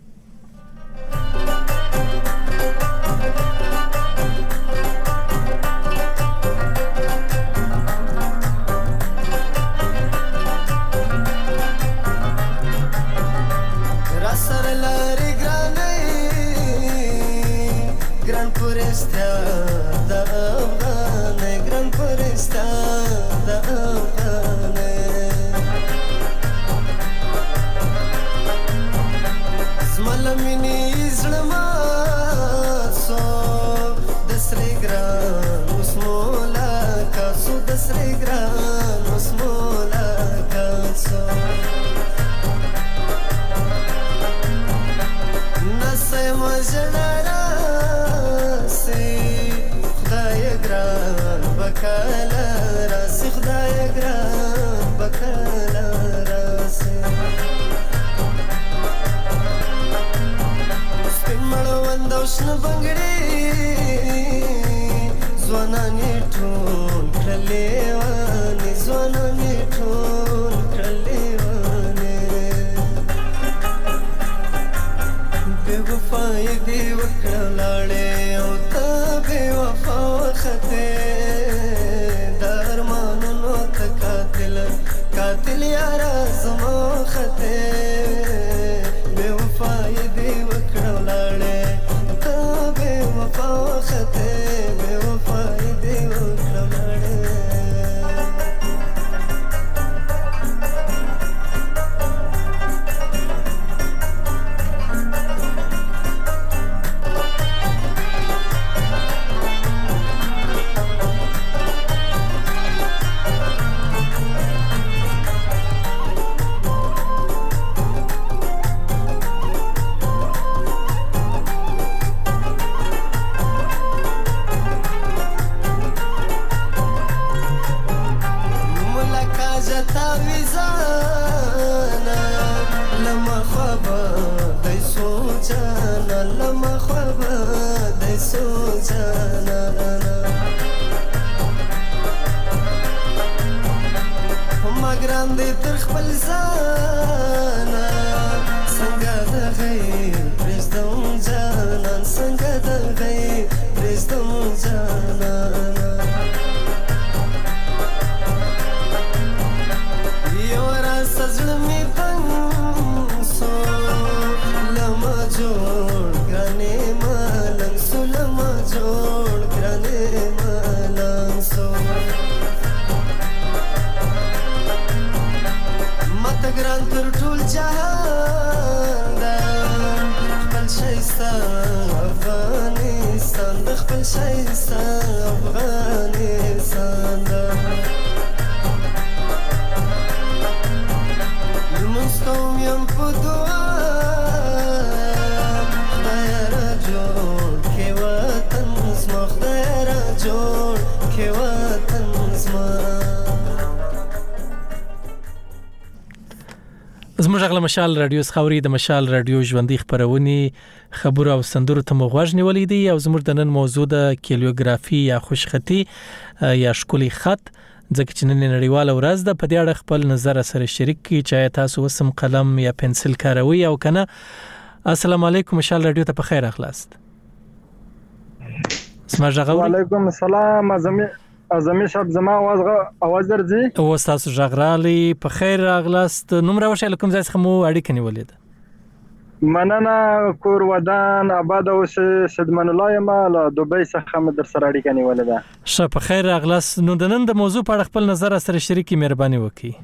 زموږ غل مشال رادیو خوري د مشال رادیو ژوندۍ خبرونه خبر او سندرو ته مغوښ نیولې دي او زموږ د نن موضوع د کیلیوګرافي یا خوشخطي یا شکلي خط ځکه چې نن نړیواله ورځ ده په دې اړه خپل نظر سره شریک کی چې تاسو وسم قلم یا پنسل کاروي او کنه. السلام علیکم مشال رادیو ته په خیر اخلاص. اسمع جغوري وعلیکم السلام ازمي ازمي شب زما आवाज आवाज درځي او تاسو جغرالي په خیر اغلاست. نمبر وشل کوم ځای څخه مو اړیکه نیولې ده؟ مننه کور ودان آباد او شدمن الله ما له دوبۍ څخه مې در سره اړیکه نیولې ده. ښه په خیر اغلاست. نو د نن د موضوع په اړه خپل نظر سره شریکي مهرباني وکړئ.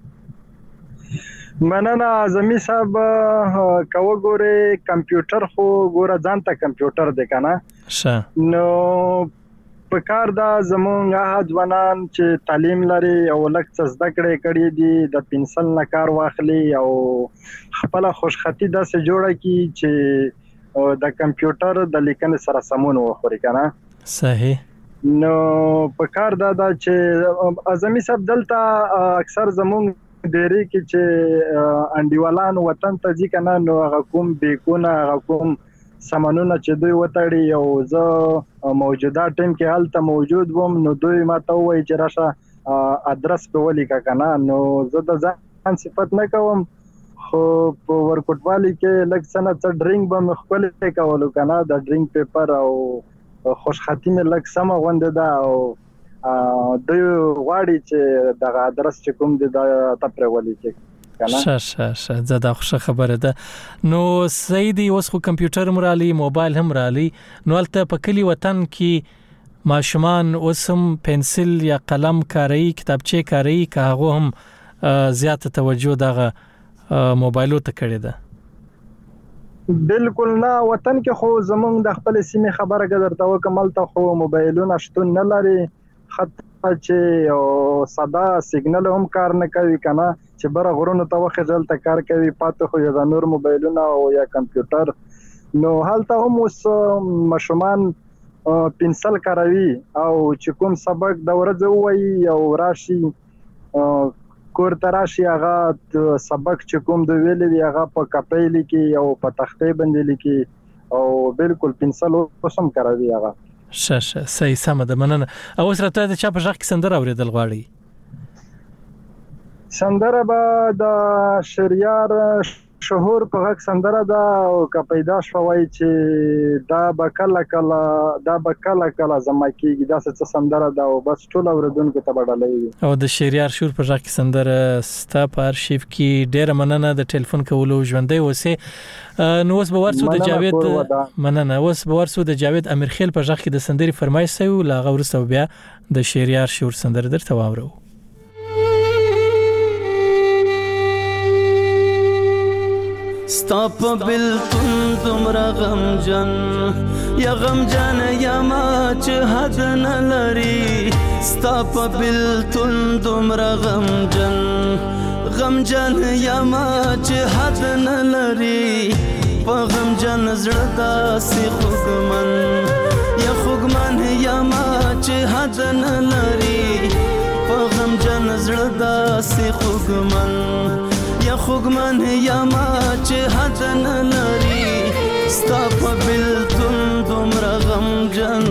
مننه ازمي صاحب کو ګوره کمپیوټر خو ګوره ځان ته کمپیوټر دی کنه. ښه نو په کار دا زمونږ هغه ځوانان چې تعلیم لري او لږ څه زده کړې کړي دي د پنسل نه کار واخلي او خپله خوشخطي داسې جوړه کړي چې د کمپیوټر د لیکنې سره سمون وخوري که نه صحیح نو په کار دا ده چې اعظمي صاحب دلته اکثر زمونږ ډیری کې چې انډیوالان وطن ته ځي که نه نو هغه کوم بیکونه هغه کوم سامانونه چې دوی وتړي او زه موجوده ټیم کې هلته موجود وم نو دوی ماته ووایي چې راشه ادرس په ولیکه که نه نو زه د ځان صفت نه کوم خو په ورکوټوالي کې لږ څه نه څه ډرینګ به مې ښکلې کولو که نه د ډرینګ پیپر او خوشخطي مې لږ سمه غوندې ده او دوی غواړي چې دغه ادرس چې کوم دی دا ته پرې ولیکې شه شه شه زه دا خوشه خبره ده نو سیدی اوس خو کمپیوټر هم رالی موبایل هم رالی نو هلته په کلي وطن کې ماشومان اوس هم پنسل یا قلم کاروي کتابچې کاروي که هغه هم زیاته توجه دغه موبایلو ته کړې ده بالکل نه وطن کې خو زمونږ د خپل سیمې خبره که درته وکړم هلته خو موبایلونه شتون نه لري حتی چې ساده سیګنل هم کار نه کوي که نه چې بره غرونو ته وخېږي هلته کار کوي پاتې خو یا د نور موبایلونه او یا کمپیوټر نو هلته هم اوس ماشومان پنسل کاروي او چې کوم سبق د ورځې ووایي او راشي کور ته راشي هغه سبق چې کوم د ویلي وي هغه په کاپۍ لیکي او په تختې باندې لیکي او بالکل پنسل اوس هم کاروي هغه شه شه صحیح سمه ده مننه او اوس راته د چا په غږ کې سندره اورېدل غواړي سندره به د شهریار شهور په غږ سندره ده او که پیدا شوه وایي چې دا به کله کله دا به کله کله زما کېږي داسې څه سندره ده او بس ټول اورېدونکو ته به ډالۍ وي او د شهریار شهور په غږ کې سندره ستا په ارشیف کې ډېره مننه د ټلیفون کولو ژوندی اوسې نو اوس به ورسو د جاوید مننه اوس به ورسو د جاوید امیرخیل په غږ کې د سندرې فرمایش سوی له هغه وروسته بیا د شهریار شهور سندره درته واورو ستا په بلتون دومره غمجن یا غمجن یا ما چې حد نه لري ستا په بلتون دومره غمجن غمجن یا ما چې حد نه لري په غمجن زړه داسې خوږمن یا خوږمن یا ما چې حد نه لري په غمجن زړه داسې خوږمن یا خوږمن یا ما چې حد نه لري ستا په بلتون دومره غمجن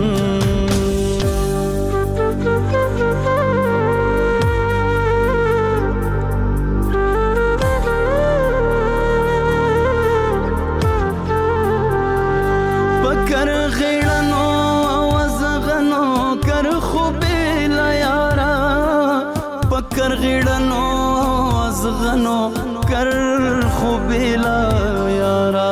پکر غیړنو وزغنو کر خوبې لا یارا پکر غیړنو وزغنو کر خوبې لا یارا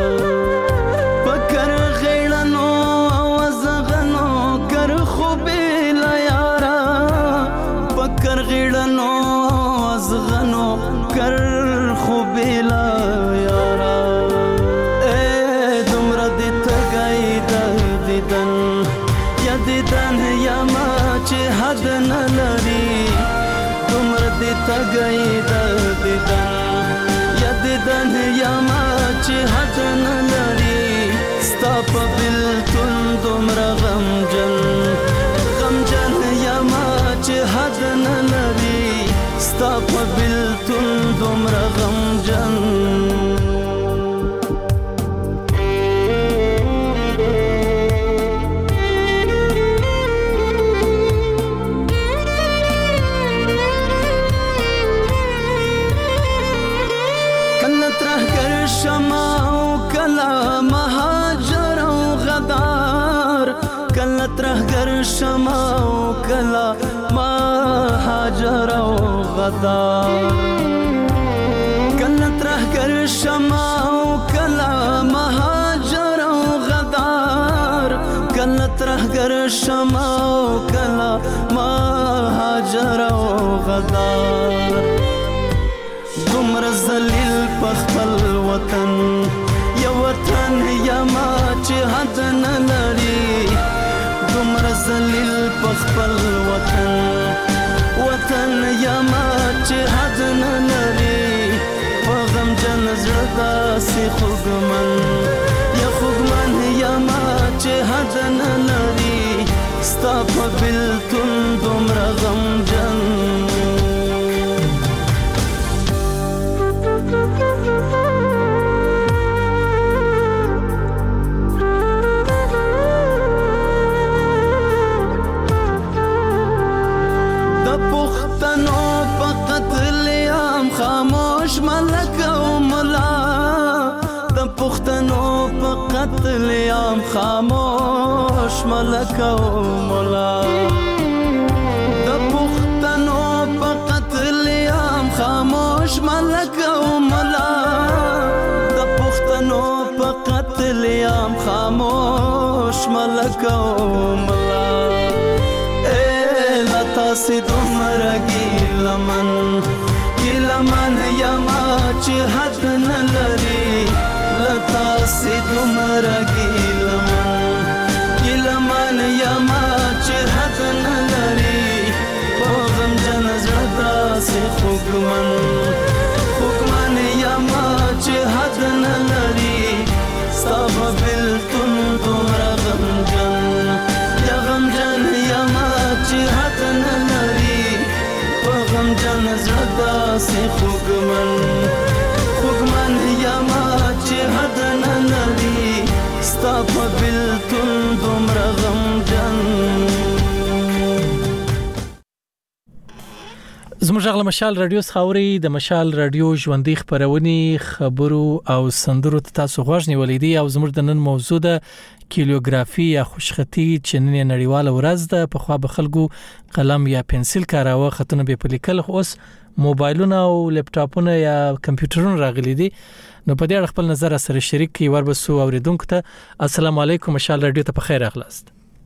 پکر غیړنو وزغنو کر خوبې لا یارا پکر غیړنو وزغنو کر خوبې لا یارا اے دومره دې تګای د دیدن یا دیدن یا ما چې حد نه لري دومره دې تګای د دیدن دیدن یا ما چې حد نه لري ستا په بلتون دومره غمجن غمجن یا ما چې حد نه لري ستا په بلتون دومره غمجن ترهګر شمه او کله مهاجر او غدار کله ترهګر شمه او کله مهاجر او غدار کله ترهګر شمه او کله مهاجر او غدار دومره ذلیل په خپل وطن یا وطن یا ما چې حد نه لري دومره ذلیل په خپل وطن وطن یما چې حد نه لري په غمجن زړه داسې خوږمن یا خوږمن یما چې حد نه لري ستا په بېلتون دومره غمجن خاموش ملک او ملا د پښتنو په قتل عام خاموش ملک او ملا د پښتنو په قتل عام خاموش ملک او ملا د پښتنو په قتل عام خاموش ملک او ملا اے لتا سي دومره ګیلمن لمن یما چې حد نه لري لتا سي دومره ګیلمن ګیلمن یما چې حد نه لري په غمجن زړه داسې خوږمن خوږمن یما چې حد نه لري ستا په بېلتون دومره غمجن یا غمجن یما چې حد نه لري په غمجن زړه داسې خوږمن خوږمن یما چې حد نه لري ستا په بېلتون دومره غمجن زموږ غږ له مشال رادیو څخه اورئ د مشال رادیو ژوندۍ خپرونې خبرو او سندرو ته تاسو غوږ نیولې دي او زموږ د نن موضوع ده کیلوګرافي یا خوشخطي چې نن نړیواله ورځ ده په خوا به خلکو قلم یا پنسل کاراوه خطونه به په لیکل اوس موبایلونه او لپټاپونه یا کمپیوټرونه راغلي دي نو په دې اړه خپل نظر سره شریک کی وربسو اوریدونکو ته السلام علیکم مشال رادیو ته په خیر اخلاست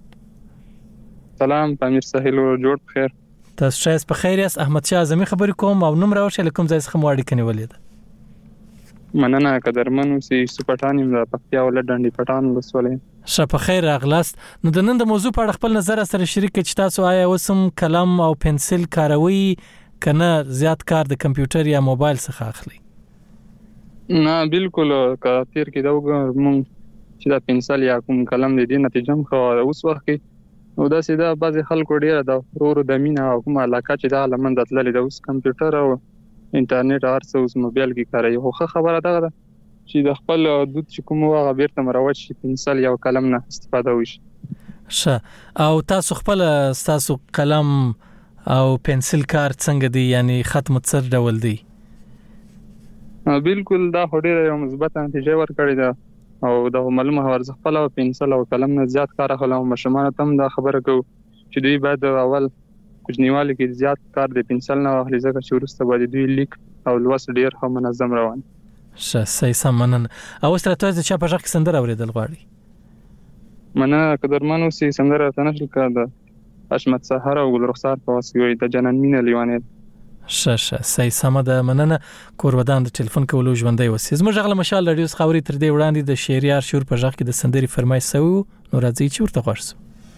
سلام پامیر سهیل جوړ بخیر تاسو شایس په خیر یاست احمد شاه اعظمي خبرې کوم او نوم راوښه لکم ځای څخه مو اړیکه نیولې ده مننه قدرمن اوسې سپټان یم د پکتیا ولایت ډنډي پټان ولسوالۍ شه په خیر اغلاست نو د نن د موضوع په اړه خپل نظر سره شریک کړئ چې تاسو آیا وسم قلم او پنسل کاروي کنه زیات کار د کمپیوټر یا موبایل څخه اخلي نه بالکل کاتیر کې دا وګورم چې دا پنسل یا کوم قلم دې نتیجه خو اوس وخت کې نو دا سیده بعضی خلکو ډیره د ورو د مینا او کومه علاقه چې دا لمن د تللی د اوس کمپیوټر او انټرنیټ ارڅ اوس موبایل کې کاروي خو خبره ده چې د خپل دود چې کوم واغه بیرته مروج شي پنسل یا قلم نه استفاده وشي ښه او تاسو خپل تاسو قلم او پنسل کار څنګه دی یعنی خط متصر ډول دی بالکل دا ډیره یو مثبت نتیجه ورکړی ده او دا معلومه ورځ خپل او پنسل او قلم نه زیات کار اخلم مشمانه تم دا خبره کو چې دوی بعد اول کوجنیواله کې زیات کار د پنسل نه اخلي ځکه چې ورسته باندې دوی لیک او لوست ډیر هم منظم روان ښه صحیح سمنن او ستراتیژي چې په ځخ کې سندره اوریدل غواړي مننه قدرمنو سي سندره تنشل کړه اشمت سحر او ګل رخسار په واسطه د جنن مینه لیوانه ښه ښه صحیح سم ده مننه کورودان د ټلیفون کولو ژوندۍ وسې زموږ غل مشال رادیو خبري تر دې وړاندې د شهريار شور په ځخ کې د سندري فرمایش سو نو راځي چې ورته غوښسو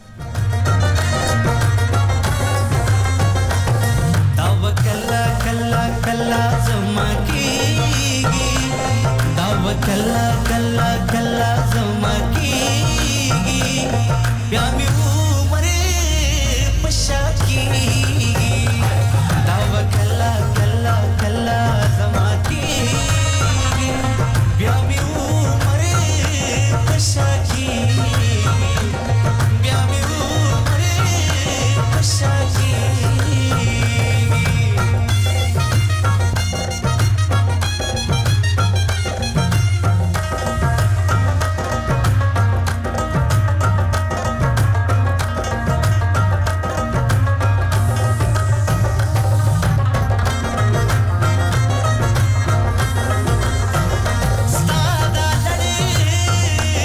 دا وکلا کلا کلا زما کیږي دا وکلا کلا کلا زما کیږي بیا مې عمر پښا کیږي دا وکلا کلا کلا زما کیږي بیا مې عمر پښا کیږي بیا مې عمر پښا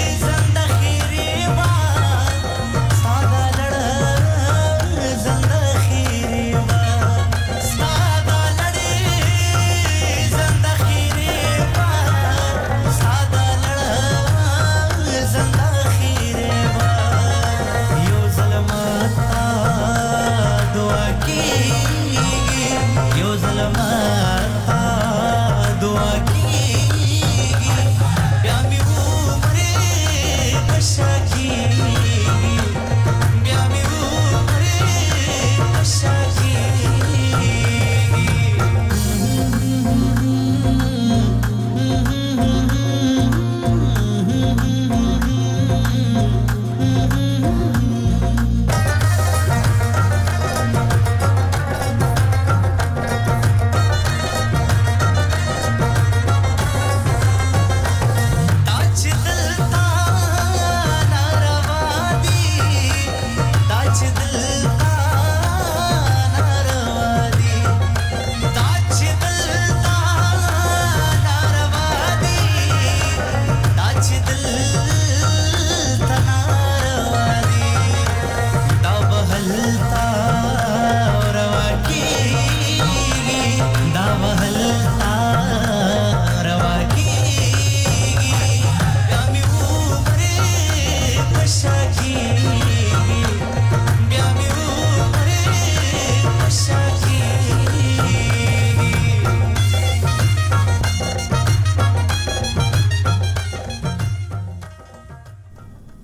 زنده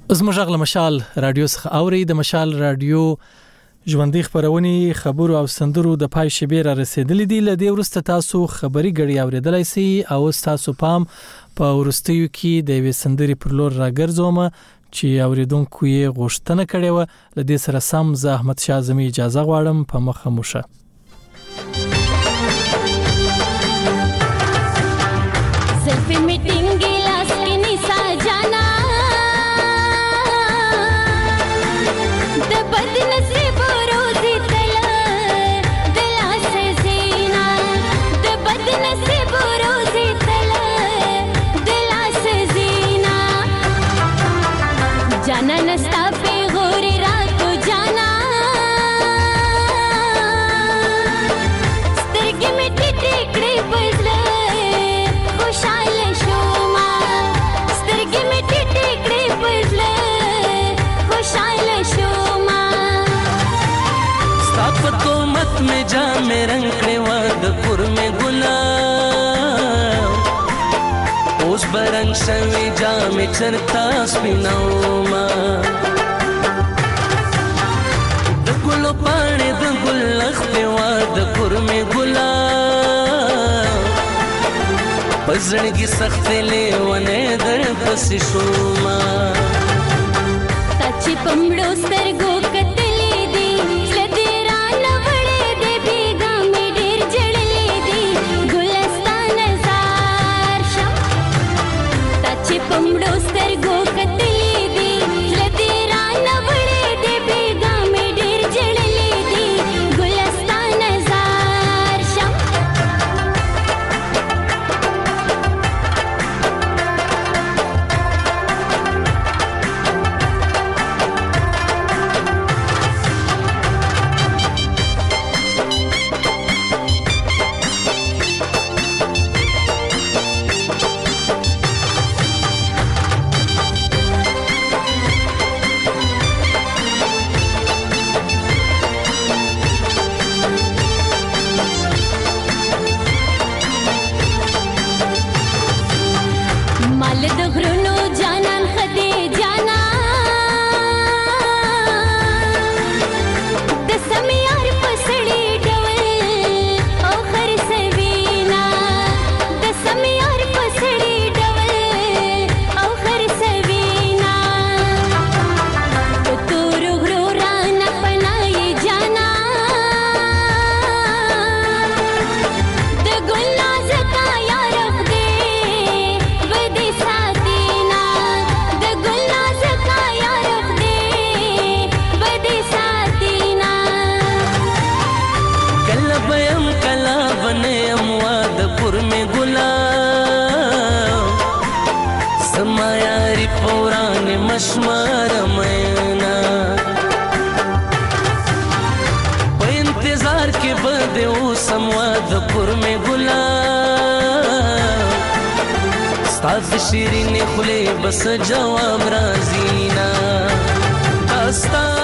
زموږ غږ له مشال رادیو څخه اوري. د مشال رادیو ژوندۍ خبرونه خبرو او سندرو د پای شبیر رسیدلې دي. لدې ورسته تاسو خبري غړي اوریدلای سي او تاسو پام په ورستیو کې د وې سندري پر لور راګرځوم چې اوریدونکو یې غوښتنه کړې و. لدې سره سم زه احمد شاه زمي اجازه غواړم په مخه موشه. सेल्फी मीटिंग गिलास की निशा जाना द बदनसीब रोजी तला दिला से जीना द बदनसीब रोजी तला दिला से जीना जाना नस्ता पे गोरी रात को जाना स्तिरगी में टिकड़ी बजले खुशाल शोमा स्तिरगी में टिकड़ी बजले खुशाल शोमा स्ताप तो मत में जा में रंग वादपुर में गुलाब उस बरंग सवी जा में चरता स्पिनाओमा द गुलो पाने द गुल्लख पे वादपुर में गुलाब पजड़ की सख्त ले वने दर बस शोमा ताची पमड़ो सरगो कतले दी लदेरा नवड़े दे बेगा में ढेर जड़ले दी गुलस्तान जार शम ताची पमड़ो सरगो कतले दी लदेरा नवड़े दे बेगा में ढेर जड़ले दी गुलस्तान जार शम माल द घृणो जानन खदे जाना द समियार पसड़ी डवल ओ खर सवीना द समियार पसड़ी डवल ओ खर सवीना तो तोर घरो रान अपनाए जाना द गुलनाज का यार रख दे बदी सादीना द गुलनाज का यार रख दे बदी सादीना कलबयम कला बने वादपुर में गुलाब समायारी पौरान मशमार मैना पे इंतजार के बदे वो समवादपुर में गुलाब स्ताद शिरीन खुले बस जवाब राजीना आस्ता